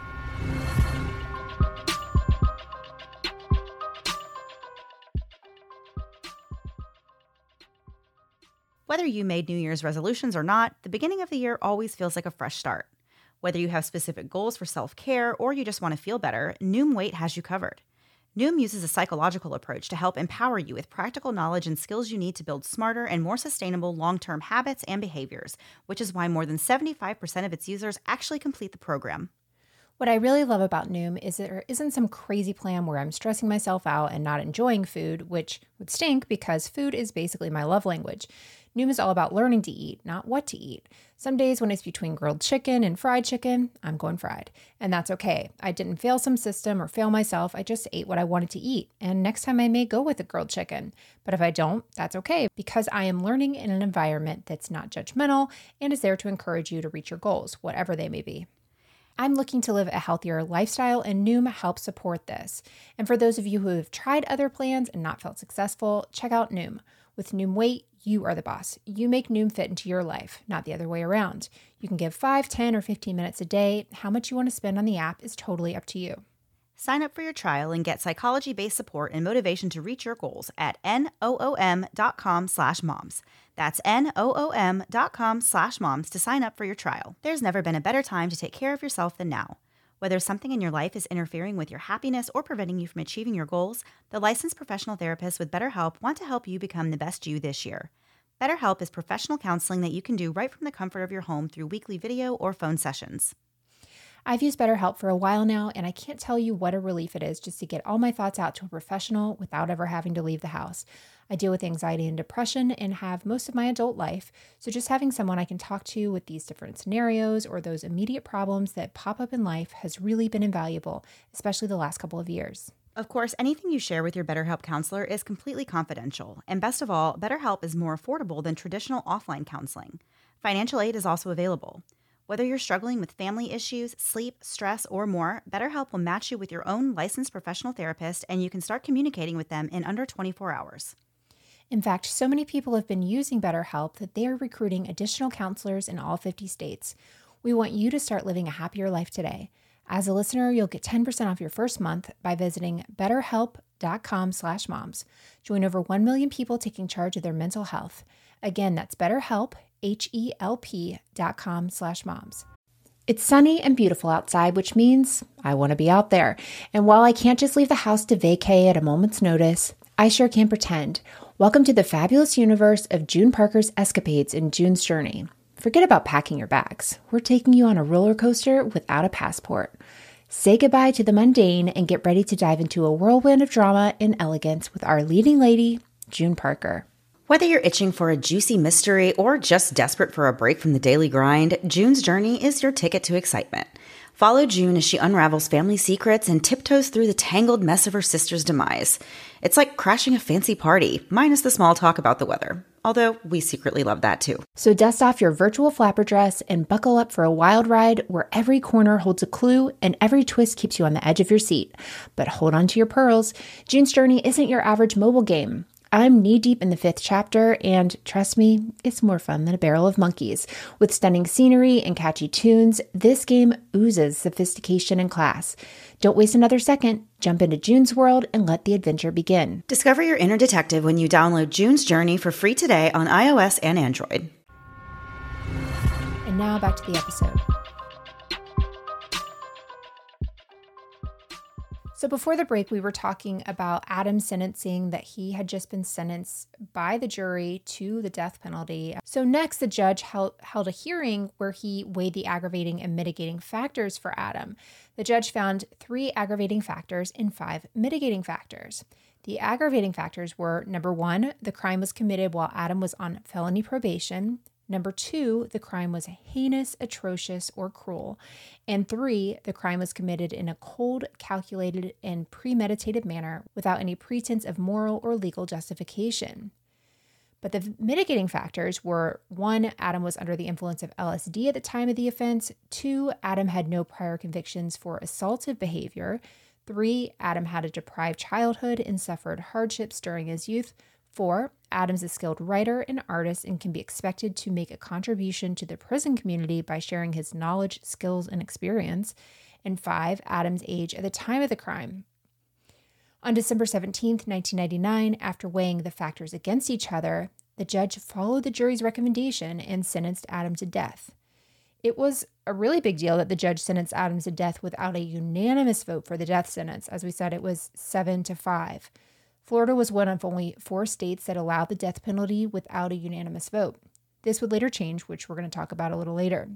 Whether you made New Year's resolutions or not, the beginning of the year always feels like a fresh start. Whether you have specific goals for self-care or you just want to feel better, Noom Weight has you covered. Noom uses a psychological approach to help empower you with practical knowledge and skills you need to build smarter and more sustainable long-term habits and behaviors, which is why more than 75% of its users actually complete the program. What I really love about Noom is there isn't some crazy plan where I'm stressing myself out and not enjoying food, which would stink because food is basically my love language. Noom is all about learning to eat, not what to eat. Some days when it's between grilled chicken and fried chicken, I'm going fried. And that's okay. I didn't fail some system or fail myself. I just ate what I wanted to eat. And next time I may go with a grilled chicken. But if I don't, that's okay because I am learning in an environment that's not judgmental and is there to encourage you to reach your goals, whatever they may be. I'm looking to live a healthier lifestyle, and Noom helps support this. And for those of you who have tried other plans and not felt successful, check out Noom. With Noom Weight, you are the boss. You make Noom fit into your life, not the other way around. You can give 5, 10, or 15 minutes a day. How much you want to spend on the app is totally up to you. Sign up for your trial and get psychology-based support and motivation to reach your goals at noom.com/moms. That's noom.com/moms to sign up for your trial. There's never been a better time to take care of yourself than now. Whether something in your life is interfering with your happiness or preventing you from achieving your goals, the licensed professional therapists with BetterHelp want to help you become the best you this year. BetterHelp is professional counseling that you can do right from the comfort of your home through weekly video or phone sessions. I've used BetterHelp for a while now, and I can't tell you what a relief it is just to get all my thoughts out to a professional without ever having to leave the house. I deal with anxiety and depression and have most of my adult life, so just having someone I can talk to with these different scenarios or those immediate problems that pop up in life has really been invaluable, especially the last couple of years. Of course, anything you share with your BetterHelp counselor is completely confidential. And best of all, BetterHelp is more affordable than traditional offline counseling. Financial aid is also available. Whether you're struggling with family issues, sleep, stress, or more, BetterHelp will match you with your own licensed professional therapist, and you can start communicating with them in under 24 hours. In fact, so many people have been using BetterHelp that they are recruiting additional counselors in all 50 states. We want you to start living a happier life today. As a listener, you'll get 10% off your first month by visiting betterhelp.com/moms. Join over 1 million people taking charge of their mental health. Again, that's BetterHelp, HELP.com/moms. It's sunny and beautiful outside, which means I want to be out there. And while I can't just leave the house to vacay at a moment's notice, I sure can pretend. Welcome to the fabulous universe of June Parker's escapades in June's Journey. Forget about packing your bags. We're taking you on a roller coaster without a passport. Say goodbye to the mundane and get ready to dive into a whirlwind of drama and elegance with our leading lady, June Parker. Whether you're itching for a juicy mystery or just desperate for a break from the daily grind, June's Journey is your ticket to excitement. Follow June as she unravels family secrets and tiptoes through the tangled mess of her sister's demise. It's like crashing a fancy party, minus the small talk about the weather. Although we secretly love that too. So dust off your virtual flapper dress and buckle up for a wild ride where every corner holds a clue and every twist keeps you on the edge of your seat. But hold on to your pearls. June's Journey isn't your average mobile game. I'm knee-deep in the 5th chapter, and trust me, it's more fun than a barrel of monkeys. With stunning scenery and catchy tunes, this game oozes sophistication and class. Don't waste another second. Jump into June's world and let the adventure begin. Discover your inner detective when you download June's Journey for free today on iOS and Android. And now back to the episode. So before the break, we were talking about Adam's sentencing, that he had just been sentenced by the jury to the death penalty. So next, the judge held a hearing where he weighed the aggravating and mitigating factors for Adam. The judge found 3 aggravating factors and 5 mitigating factors. The aggravating factors were, number 1, the crime was committed while Adam was on felony probation. Number 2, the crime was heinous, atrocious, or cruel. And 3, the crime was committed in a cold, calculated, and premeditated manner without any pretense of moral or legal justification. But the mitigating factors were, 1, Adam was under the influence of LSD at the time of the offense. 2, Adam had no prior convictions for assaultive behavior. 3, Adam had a deprived childhood and suffered hardships during his youth. 4, Adam's a skilled writer and artist and can be expected to make a contribution to the prison community by sharing his knowledge, skills, and experience. And 5, Adam's age at the time of the crime. On December 17th, 1999, after weighing the factors against each other, the judge followed the jury's recommendation and sentenced Adam to death. It was a really big deal that the judge sentenced Adam to death without a unanimous vote for the death sentence. As we said, it was 7-5. Florida was one of only 4 states that allowed the death penalty without a unanimous vote. This would later change, which we're going to talk about a little later.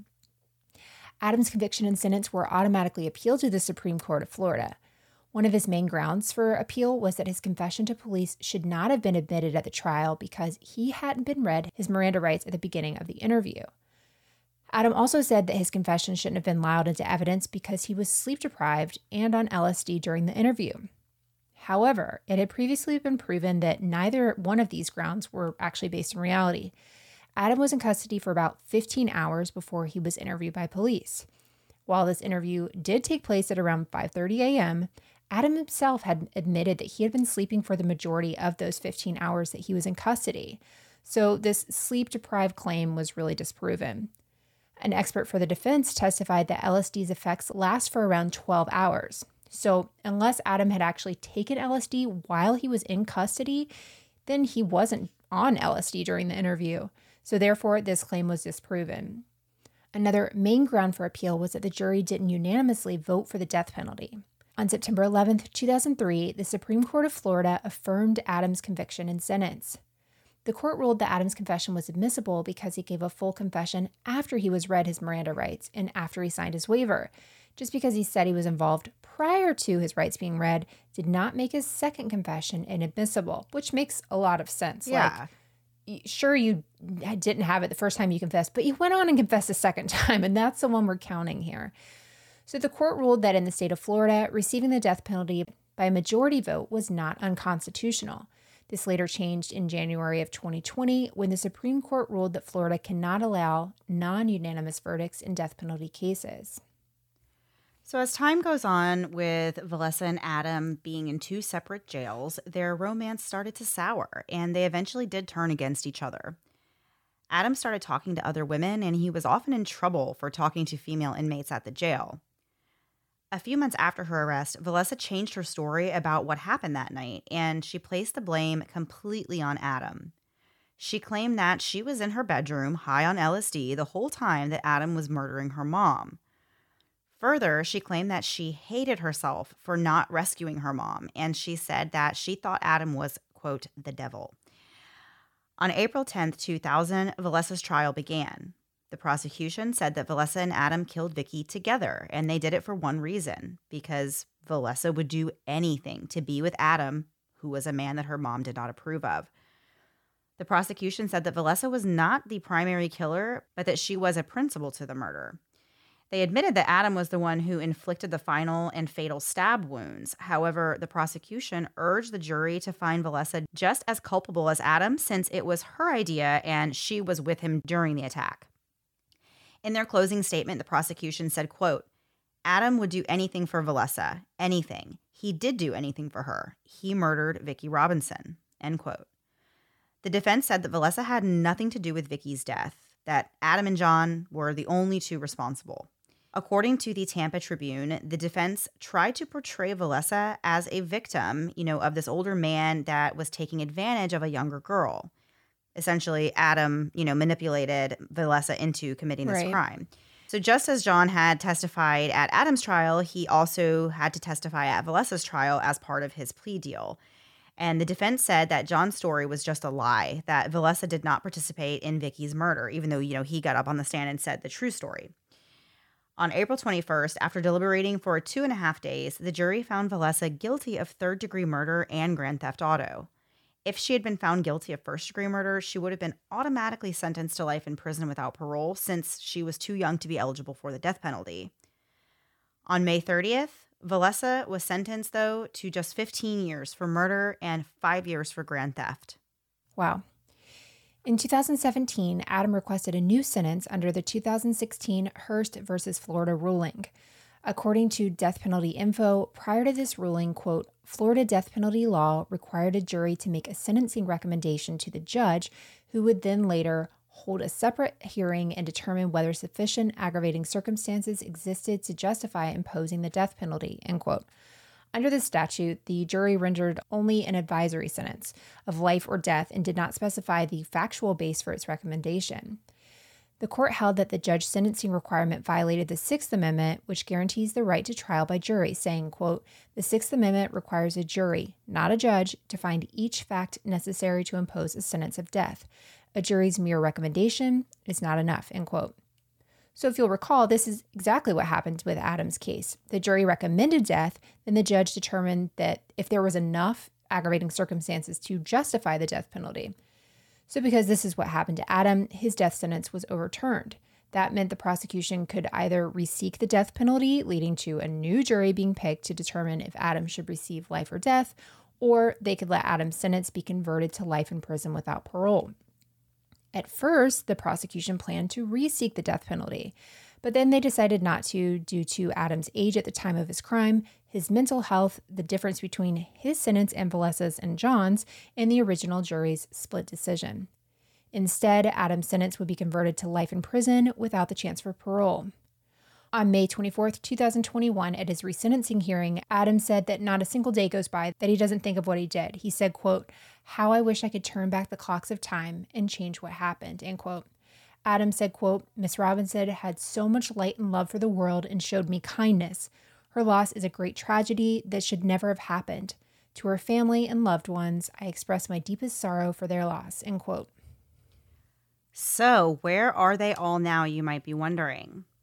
Adam's conviction and sentence were automatically appealed to the Supreme Court of Florida. One of his main grounds for appeal was that his confession to police should not have been admitted at the trial because he hadn't been read his Miranda rights at the beginning of the interview. Adam also said that his confession shouldn't have been allowed into evidence because he was sleep deprived and on LSD during the interview. However, it had previously been proven that neither one of these grounds were actually based in reality. Adam was in custody for about 15 hours before he was interviewed by police. While this interview did take place at around 5:30 a.m., Adam himself had admitted that he had been sleeping for the majority of those 15 hours that he was in custody. So this sleep-deprived claim was really disproven. An expert for the defense testified that LSD's effects last for around 12 hours. So unless Adam had actually taken LSD while he was in custody, then he wasn't on LSD during the interview. So therefore, this claim was disproven. Another main ground for appeal was that the jury didn't unanimously vote for the death penalty. On September 11, 2003, the Supreme Court of Florida affirmed Adam's conviction and sentence. The court ruled that Adam's confession was admissible because he gave a full confession after he was read his Miranda rights and after he signed his waiver. Just because he said he was involved prior to his rights being read did not make his second confession inadmissible, which makes a lot of sense. Yeah. Sure, you didn't have it the first time you confessed, but you went on and confessed a second time, and that's the one we're counting here. So the court ruled that in the state of Florida, receiving the death penalty by a majority vote was not unconstitutional. This later changed in January of 2020 when the Supreme Court ruled that Florida cannot allow non-unanimous verdicts in death penalty cases. So as time goes on with Valessa and Adam being in two separate jails, their romance started to sour, and they eventually did turn against each other. Adam started talking to other women, and he was often in trouble for talking to female inmates at the jail. A few months after her arrest, Valessa changed her story about what happened that night, and she placed the blame completely on Adam. She claimed that she was in her bedroom, high on LSD, the whole time that Adam was murdering her mom. Further, she claimed that she hated herself for not rescuing her mom, and she said that she thought Adam was, quote, the devil. On April 10th, 2000, Valessa's trial began. The prosecution said that Valessa and Adam killed Vicky together, and they did it for one reason, because Valessa would do anything to be with Adam, who was a man that her mom did not approve of. The prosecution said that Valessa was not the primary killer, but that she was a principal to the murder. They admitted that Adam was the one who inflicted the final and fatal stab wounds. However, the prosecution urged the jury to find Valessa just as culpable as Adam, since it was her idea and she was with him during the attack. In their closing statement, the prosecution said, quote, Adam would do anything for Valessa, anything. He did do anything for her. He murdered Vicki Robinson, end quote. The defense said that Valessa had nothing to do with Vicki's death, that Adam and John were the only two responsible. According to the Tampa Tribune, the defense tried to portray Valessa as a victim, of this older man that was taking advantage of a younger girl. Essentially, Adam, manipulated Valessa into committing this crime. So just as John had testified at Adam's trial, he also had to testify at Valessa's trial as part of his plea deal. And the defense said that John's story was just a lie, that Valessa did not participate in Vicki's murder, even though, he got up on the stand and said the true story. On April 21st, after deliberating for 2.5 days, the jury found Valessa guilty of third-degree murder and grand theft auto. If she had been found guilty of first-degree murder, she would have been automatically sentenced to life in prison without parole, since she was too young to be eligible for the death penalty. On May 30th, Valessa was sentenced, though, to just 15 years for murder and 5 years for grand theft. Wow. In 2017, Adam requested a new sentence under the 2016 Hurst v. Florida ruling. According to Death Penalty Info, prior to this ruling, quote, Florida death penalty law required a jury to make a sentencing recommendation to the judge, who would then later hold a separate hearing and determine whether sufficient aggravating circumstances existed to justify imposing the death penalty, end quote. Under the statute, the jury rendered only an advisory sentence of life or death and did not specify the factual base for its recommendation. The court held that the judge's sentencing requirement violated the Sixth Amendment, which guarantees the right to trial by jury, saying, quote, the Sixth Amendment requires a jury, not a judge, to find each fact necessary to impose a sentence of death. A jury's mere recommendation is not enough, end quote. So if you'll recall, this is exactly what happened with Adam's case. The jury recommended death, then the judge determined that if there was enough aggravating circumstances to justify the death penalty. So because this is what happened to Adam, his death sentence was overturned. That meant the prosecution could either reseek the death penalty, leading to a new jury being picked to determine if Adam should receive life or death, or they could let Adam's sentence be converted to life in prison without parole. At first, the prosecution planned to reseek the death penalty, but then they decided not to due to Adam's age at the time of his crime, his mental health, the difference between his sentence and Valessa's and John's, and the original jury's split decision. Instead, Adam's sentence would be converted to life in prison without the chance for parole. On May 24th, 2021, at his resentencing hearing, Adam said that not a single day goes by that he doesn't think of what he did. He said, quote, how I wish I could turn back the clocks of time and change what happened, end quote. Adam said, quote, Miss Robinson had so much light and love for the world and showed me kindness. Her loss is a great tragedy that should never have happened. To her family and loved ones, I express my deepest sorrow for their loss, end quote. So where are they all now, you might be wondering?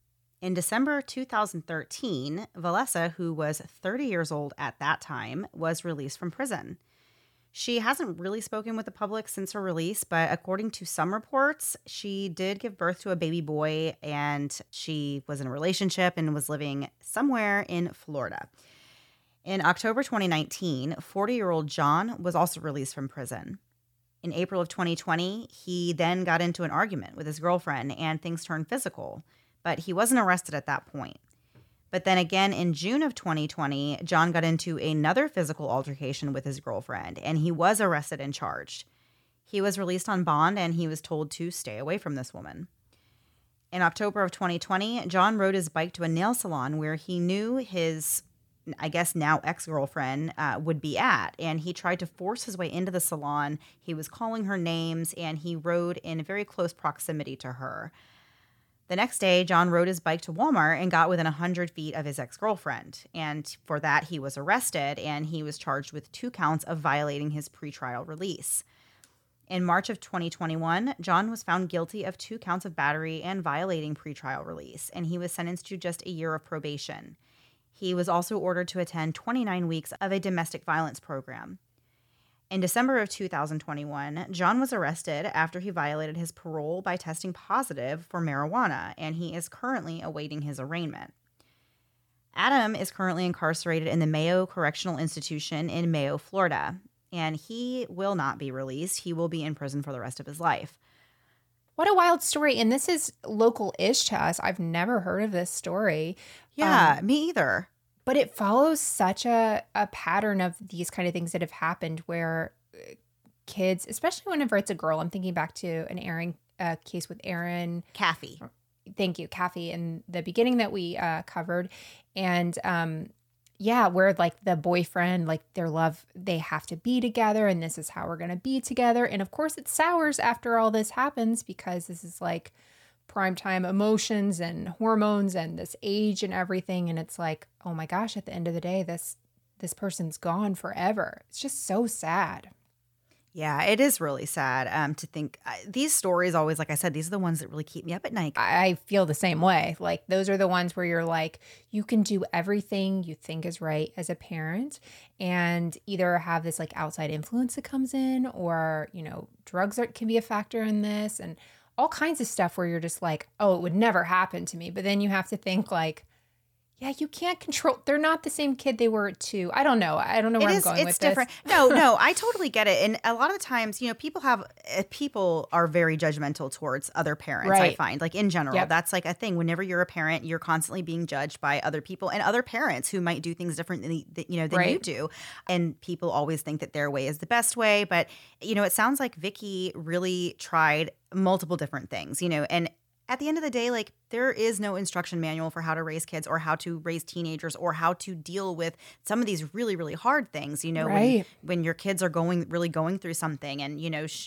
In December 2013, Valesa, who was 30 years old at that time, was released from prison. She hasn't really spoken with the public since her release, but according to some reports, she did give birth to a baby boy, and she was in a relationship and was living somewhere in Florida. In October 2019, 40-year-old John was also released from prison. In April of 2020, he then got into an argument with his girlfriend, and things turned physical, but he wasn't arrested at that point. But then again, in June of 2020, John got into another physical altercation with his girlfriend, and he was arrested and charged. He was released on bond, and he was told to stay away from this woman. In October of 2020, John rode his bike to a nail salon where he knew his, I guess now ex-girlfriend, would be at, and he tried to force his way into the salon. He was calling her names, and he rode in very close proximity to her. The next day, John rode his bike to Walmart and got within 100 feet of his ex-girlfriend. And for that, he was arrested, and he was charged with 2 counts of violating his pretrial release. In March of 2021, John was found guilty of 2 counts of battery and violating pretrial release, and he was sentenced to just a year of probation. He was also ordered to attend 29 weeks of a domestic violence program. In December of 2021, John was arrested after he violated his parole by testing positive for marijuana, and he is currently awaiting his arraignment. Adam is currently incarcerated in the Mayo Correctional Institution in Mayo, Florida, and he will not be released. He will be in prison for the rest of his life. What a wild story. And this is local-ish to us. I've never heard of this story. Yeah, me either. But it follows such a pattern of these kind of things that have happened where kids, especially whenever it's a girl, I'm thinking back to an Aaron case with Aaron. Caffey. Thank you, Caffey, in the beginning that we covered. And where like the boyfriend, like their love, they have to be together and this is how we're going to be together. And of course it sours after all this happens because this is like primetime emotions and hormones and this age and everything. And it's like, oh my gosh, at the end of the day, this person's gone forever. It's just so sad. Yeah, it is really sad to think. These stories always, like I said, these are the ones that really keep me up at night. I feel the same way. Like those are the ones where you're like, you can do everything you think is right as a parent and either have this like outside influence that comes in or, drugs can be a factor in this and all kinds of stuff where you're just like, oh, it would never happen to me. But then you have to think like, yeah, you can't control. They're not the same kid they were at 2. I don't know. I don't know where I'm going with this. It's different. No, I totally get it. And a lot of the times, people are very judgmental towards other parents, right. I find. Like in general, That's like a thing. Whenever you're a parent, you're constantly being judged by other people and other parents who might do things differently than you do. And people always think that their way is the best way. But, it sounds like Vicky really tried multiple different things, and at the end of the day, like there is no instruction manual for how to raise kids or how to raise teenagers or how to deal with some of these really, really hard things, when your kids are going through something. And,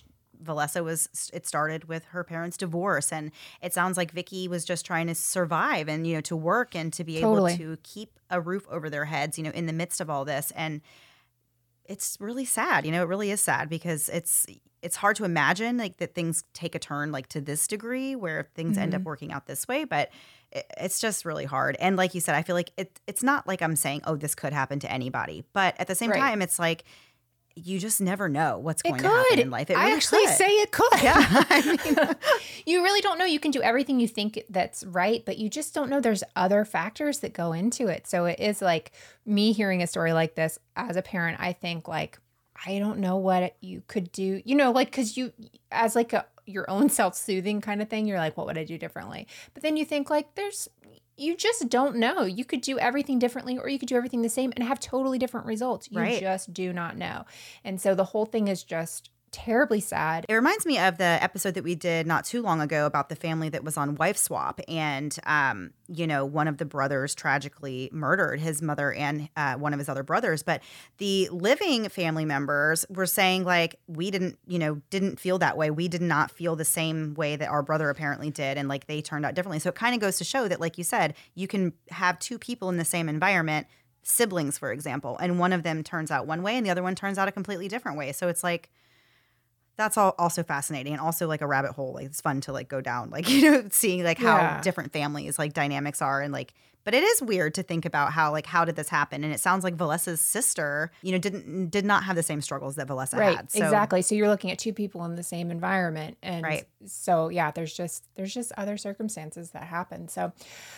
Valesa it started with her parents' divorce. And it sounds like Vicky was just trying to survive and, to work and to be able to keep a roof over their heads, in the midst of all this. And it's really sad. It really is sad because it's hard to imagine like that things take a turn like to this degree where things end up working out this way, but it's just really hard. And like you said, I feel like it's not like I'm saying, oh, this could happen to anybody, but at the same time, it's like you just never know what's going to happen in life. I actually say it could. Yeah, I mean, you really don't know. You can do everything you think that's right, but you just don't know there's other factors that go into it. So it is like me hearing a story like this as a parent, I think like, I don't know what you could do, because you, as like your own self-soothing kind of thing, you're like, what would I do differently? But then you think like you just don't know. You could do everything differently or you could do everything the same and have totally different results. You just do not know. And so the whole thing is just terribly sad. It reminds me of the episode that we did not too long ago about the family that was on Wife Swap. And, one of the brothers tragically murdered his mother and one of his other brothers. But the living family members were saying like, we didn't feel that way. We did not feel the same way that our brother apparently did. And like they turned out differently. So it kind of goes to show that, like you said, you can have 2 people in the same environment, siblings, for example, and one of them turns out one way and the other one turns out a completely different way. So it's like, That's all also fascinating, and also like a rabbit hole. Like it's fun to like go down, like seeing like Yeah. how different families like dynamics are, and like. But it is weird to think about how did this happen? And it sounds like Valessa's sister, did not have the same struggles that Valessa Right, had. So, exactly. So you're looking at two people in the same environment, and Right. so yeah, there's just other circumstances that happen. So,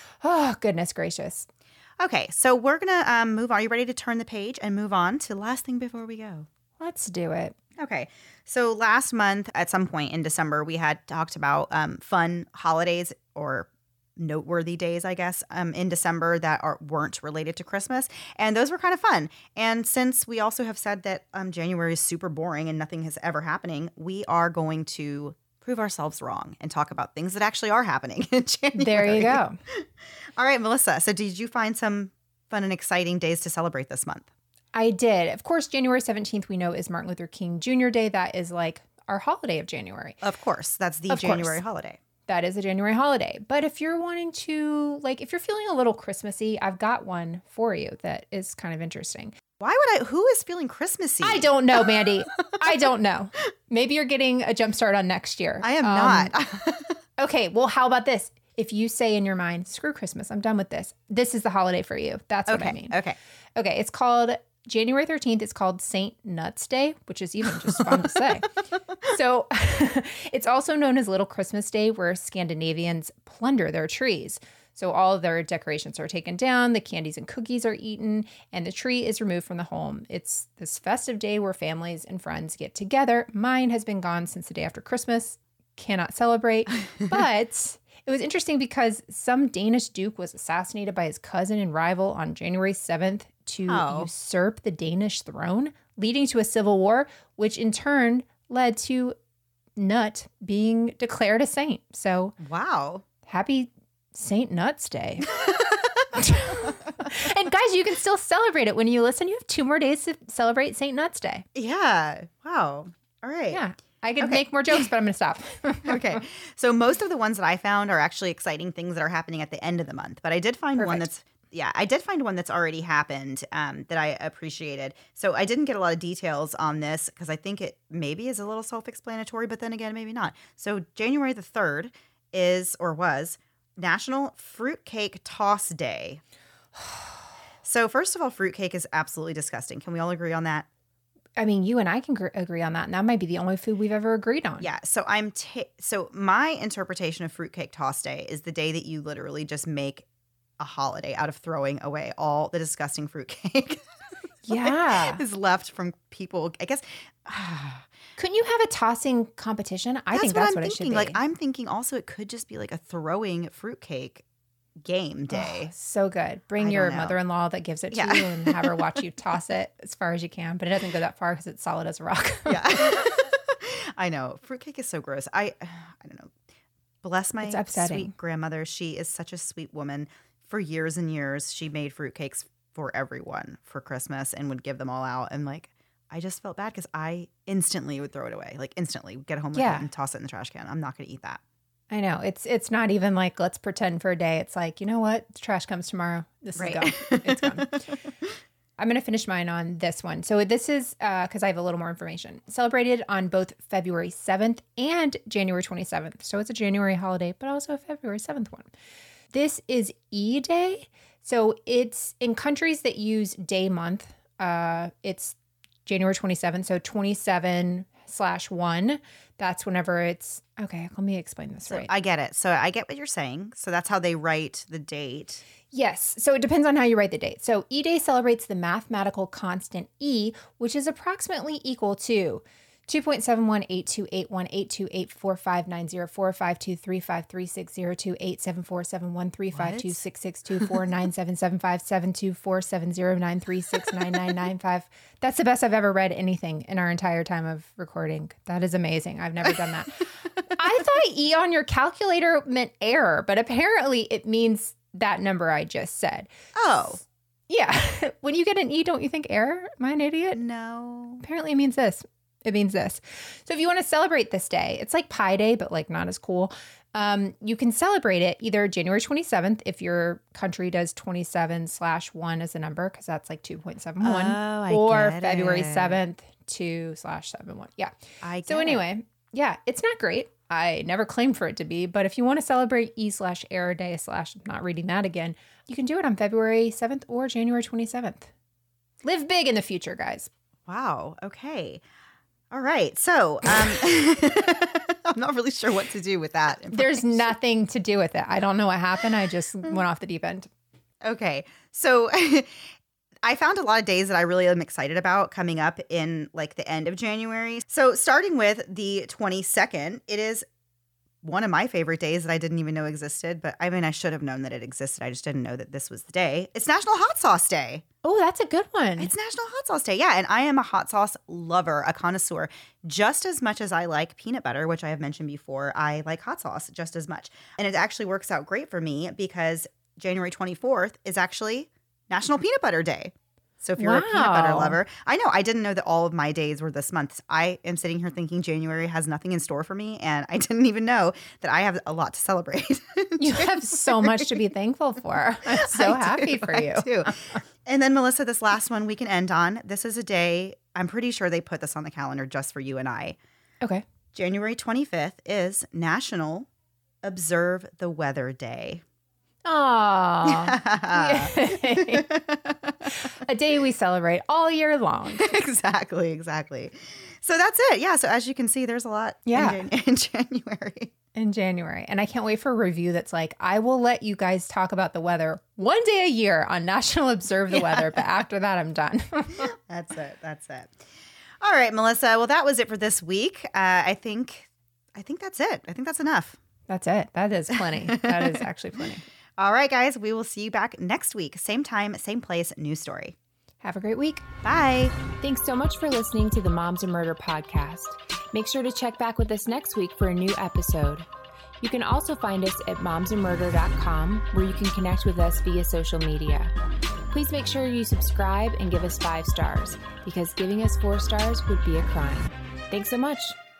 oh goodness gracious. Okay, so we're gonna move on. Are you ready to turn the page and move on to last thing before we go? Let's do it. Okay. So last month, at some point in December, we had talked about fun holidays or noteworthy days, I guess, in December that weren't related to Christmas. And those were kind of fun. And since we also have said that January is super boring and nothing is ever happening, we are going to prove ourselves wrong and talk about things that actually are happening in January. There you go. All right, Melissa. So did you find some fun and exciting days to celebrate this month? I did. Of course, January 17th, we know is Martin Luther King Jr. Day. That is like our holiday of January. Of course. That's the Of January course. holiday. That is a January holiday. But if you're wanting to, like, if you're feeling a little Christmassy, I've got one for you that is kind of interesting. Why would who is feeling Christmassy? I don't know, Mandy. I don't know. Maybe you're getting a jump start on next year. I am not. Okay, well, how about this? If you say in your mind, screw Christmas, I'm done with this. This is the holiday for you. That's what I mean. Okay. Okay, it's called January 13th. It's called Saint Nuts Day, which is even just fun to say. So it's also known as Little Christmas Day, where Scandinavians plunder their trees. So all of their decorations are taken down, the candies and cookies are eaten, and the tree is removed from the home. It's this festive day where families and friends get together. Mine has been gone since the day after Christmas. Cannot celebrate. But it was interesting because some Danish duke was assassinated by his cousin and rival on January 7th to usurp the Danish throne, leading to a civil war, which in turn led to Nut being declared a saint. So Wow. happy Saint Nuts Day. And guys, you can still celebrate it when you listen. You have 2 more days to celebrate Saint Nuts Day. Yeah. Wow. All right. Yeah. I could make more jokes, but I'm going to stop. Okay. So most of the ones that I found are actually exciting things that are happening at the end of the month. But I did find one Perfect. I did find one that's already happened that I appreciated. So I didn't get a lot of details on this because I think it maybe is a little self-explanatory, but then again, maybe not. So January the 3rd was National Fruitcake Toss Day. So first of all, fruitcake is absolutely disgusting. Can we all agree on that? I mean, you and I can agree on that. And that might be the only food we've ever agreed on. Yeah. So so my interpretation of Fruitcake Toss Day is the day that you literally just make a holiday out of throwing away all the disgusting fruitcake. Yeah. is left from people. I guess. Couldn't you have a tossing competition? I think that's what it should be. Like I'm thinking also it could just be like a throwing fruitcake game day. So good. Bring I your don't know. mother-in-law that gives it to Yeah. you and have her watch you toss it as far as you can. But it doesn't go that far because it's solid as a rock. Yeah. I know. Fruitcake is so gross. I don't know. Bless my It's upsetting. sweet grandmother. She is such a sweet woman. For years and years, she made fruitcakes for everyone for Christmas and would give them all out. And like, I just felt bad because I instantly would throw it away. Like instantly get home with Yeah. it and toss it in the trash can. I'm not going to eat that. I know. It's not even like, let's pretend for a day. It's like, you know what? The trash comes tomorrow. This is gone. It's gone. I'm going to finish mine on this one. So this is, because I have a little more information, celebrated on both February 7th and January 27th. So it's a January holiday, but also a February 7th one. This is E-Day. So it's in countries that use day month. It's January 27th. So 27/1. That's whenever it's, okay, let me explain this right. I get it. So I get what you're saying. So that's how they write the date. Yes. So it depends on how you write the date. So E-Day celebrates the mathematical constant E, which is approximately equal to 2.71828182853602874713526977572470936709369995. That's the best I've ever read anything in our entire time of recording. That is amazing. I've never done that. I thought E on your calculator meant error, but apparently it means that number I just said. Oh. Yeah. When you get an E, don't you think error? Am I an idiot? No. Apparently it means this. It means this. So if you want to celebrate this day, it's like Pi Day, but like not as cool. You can celebrate it either January 27th if your country does 27/1 as a number, because that's like 2.71, Oh, I or get February it. 7th 2/71. Yeah. So anyway, yeah, it's not great. I never claimed for it to be, but if you want to celebrate E/Error Day / I'm not reading that again, you can do it on February 7th or January 27th. Live big in the future, guys. Wow. Okay. All right. So I'm not really sure what to do with that. There's nothing to do with it. I don't know what happened. I just went off the deep end. Okay. So I found a lot of days that I really am excited about coming up in like the end of January. So starting with the 22nd, it is one of my favorite days that I didn't even know existed. But I mean, I should have known that it existed. I just didn't know that this was the day. It's National Hot Sauce Day. Oh, that's a good one. It's National Hot Sauce Day. Yeah. And I am a hot sauce lover, a connoisseur. Just as much as I like peanut butter, which I have mentioned before, I like hot sauce just as much. And it actually works out great for me because January 24th is actually National Peanut Butter Day. So if you're a peanut butter lover, I know I didn't know that all of my days were this month. I am sitting here thinking January has nothing in store for me. And I didn't even know that I have a lot to celebrate. You have so much to be thankful for. I'm so happy for you. I do. And then Melissa, this last one we can end on. This is a day, I'm pretty sure they put this on the calendar just for you and I. Okay. January 25th is National Observe the Weather Day. Aww. A day we celebrate all year long. Exactly. So that's it. Yeah. So as you can see, there's a lot in January. In January. And I can't wait for a review that's like, I will let you guys talk about the weather one day a year on National Observe the Weather. But after that, I'm done. That's it. All right, Melissa. Well, that was it for this week. I think that's it. I think that's enough. That's it. That is plenty. That is actually plenty. All right, guys. We will see you back next week. Same time, same place, new story. Have a great week. Bye. Thanks so much for listening to the Moms and Murder podcast. Make sure to check back with us next week for a new episode. You can also find us at momsandmurder.com, where you can connect with us via social media. Please make sure you subscribe and give us 5 stars, because giving us 4 stars would be a crime. Thanks so much.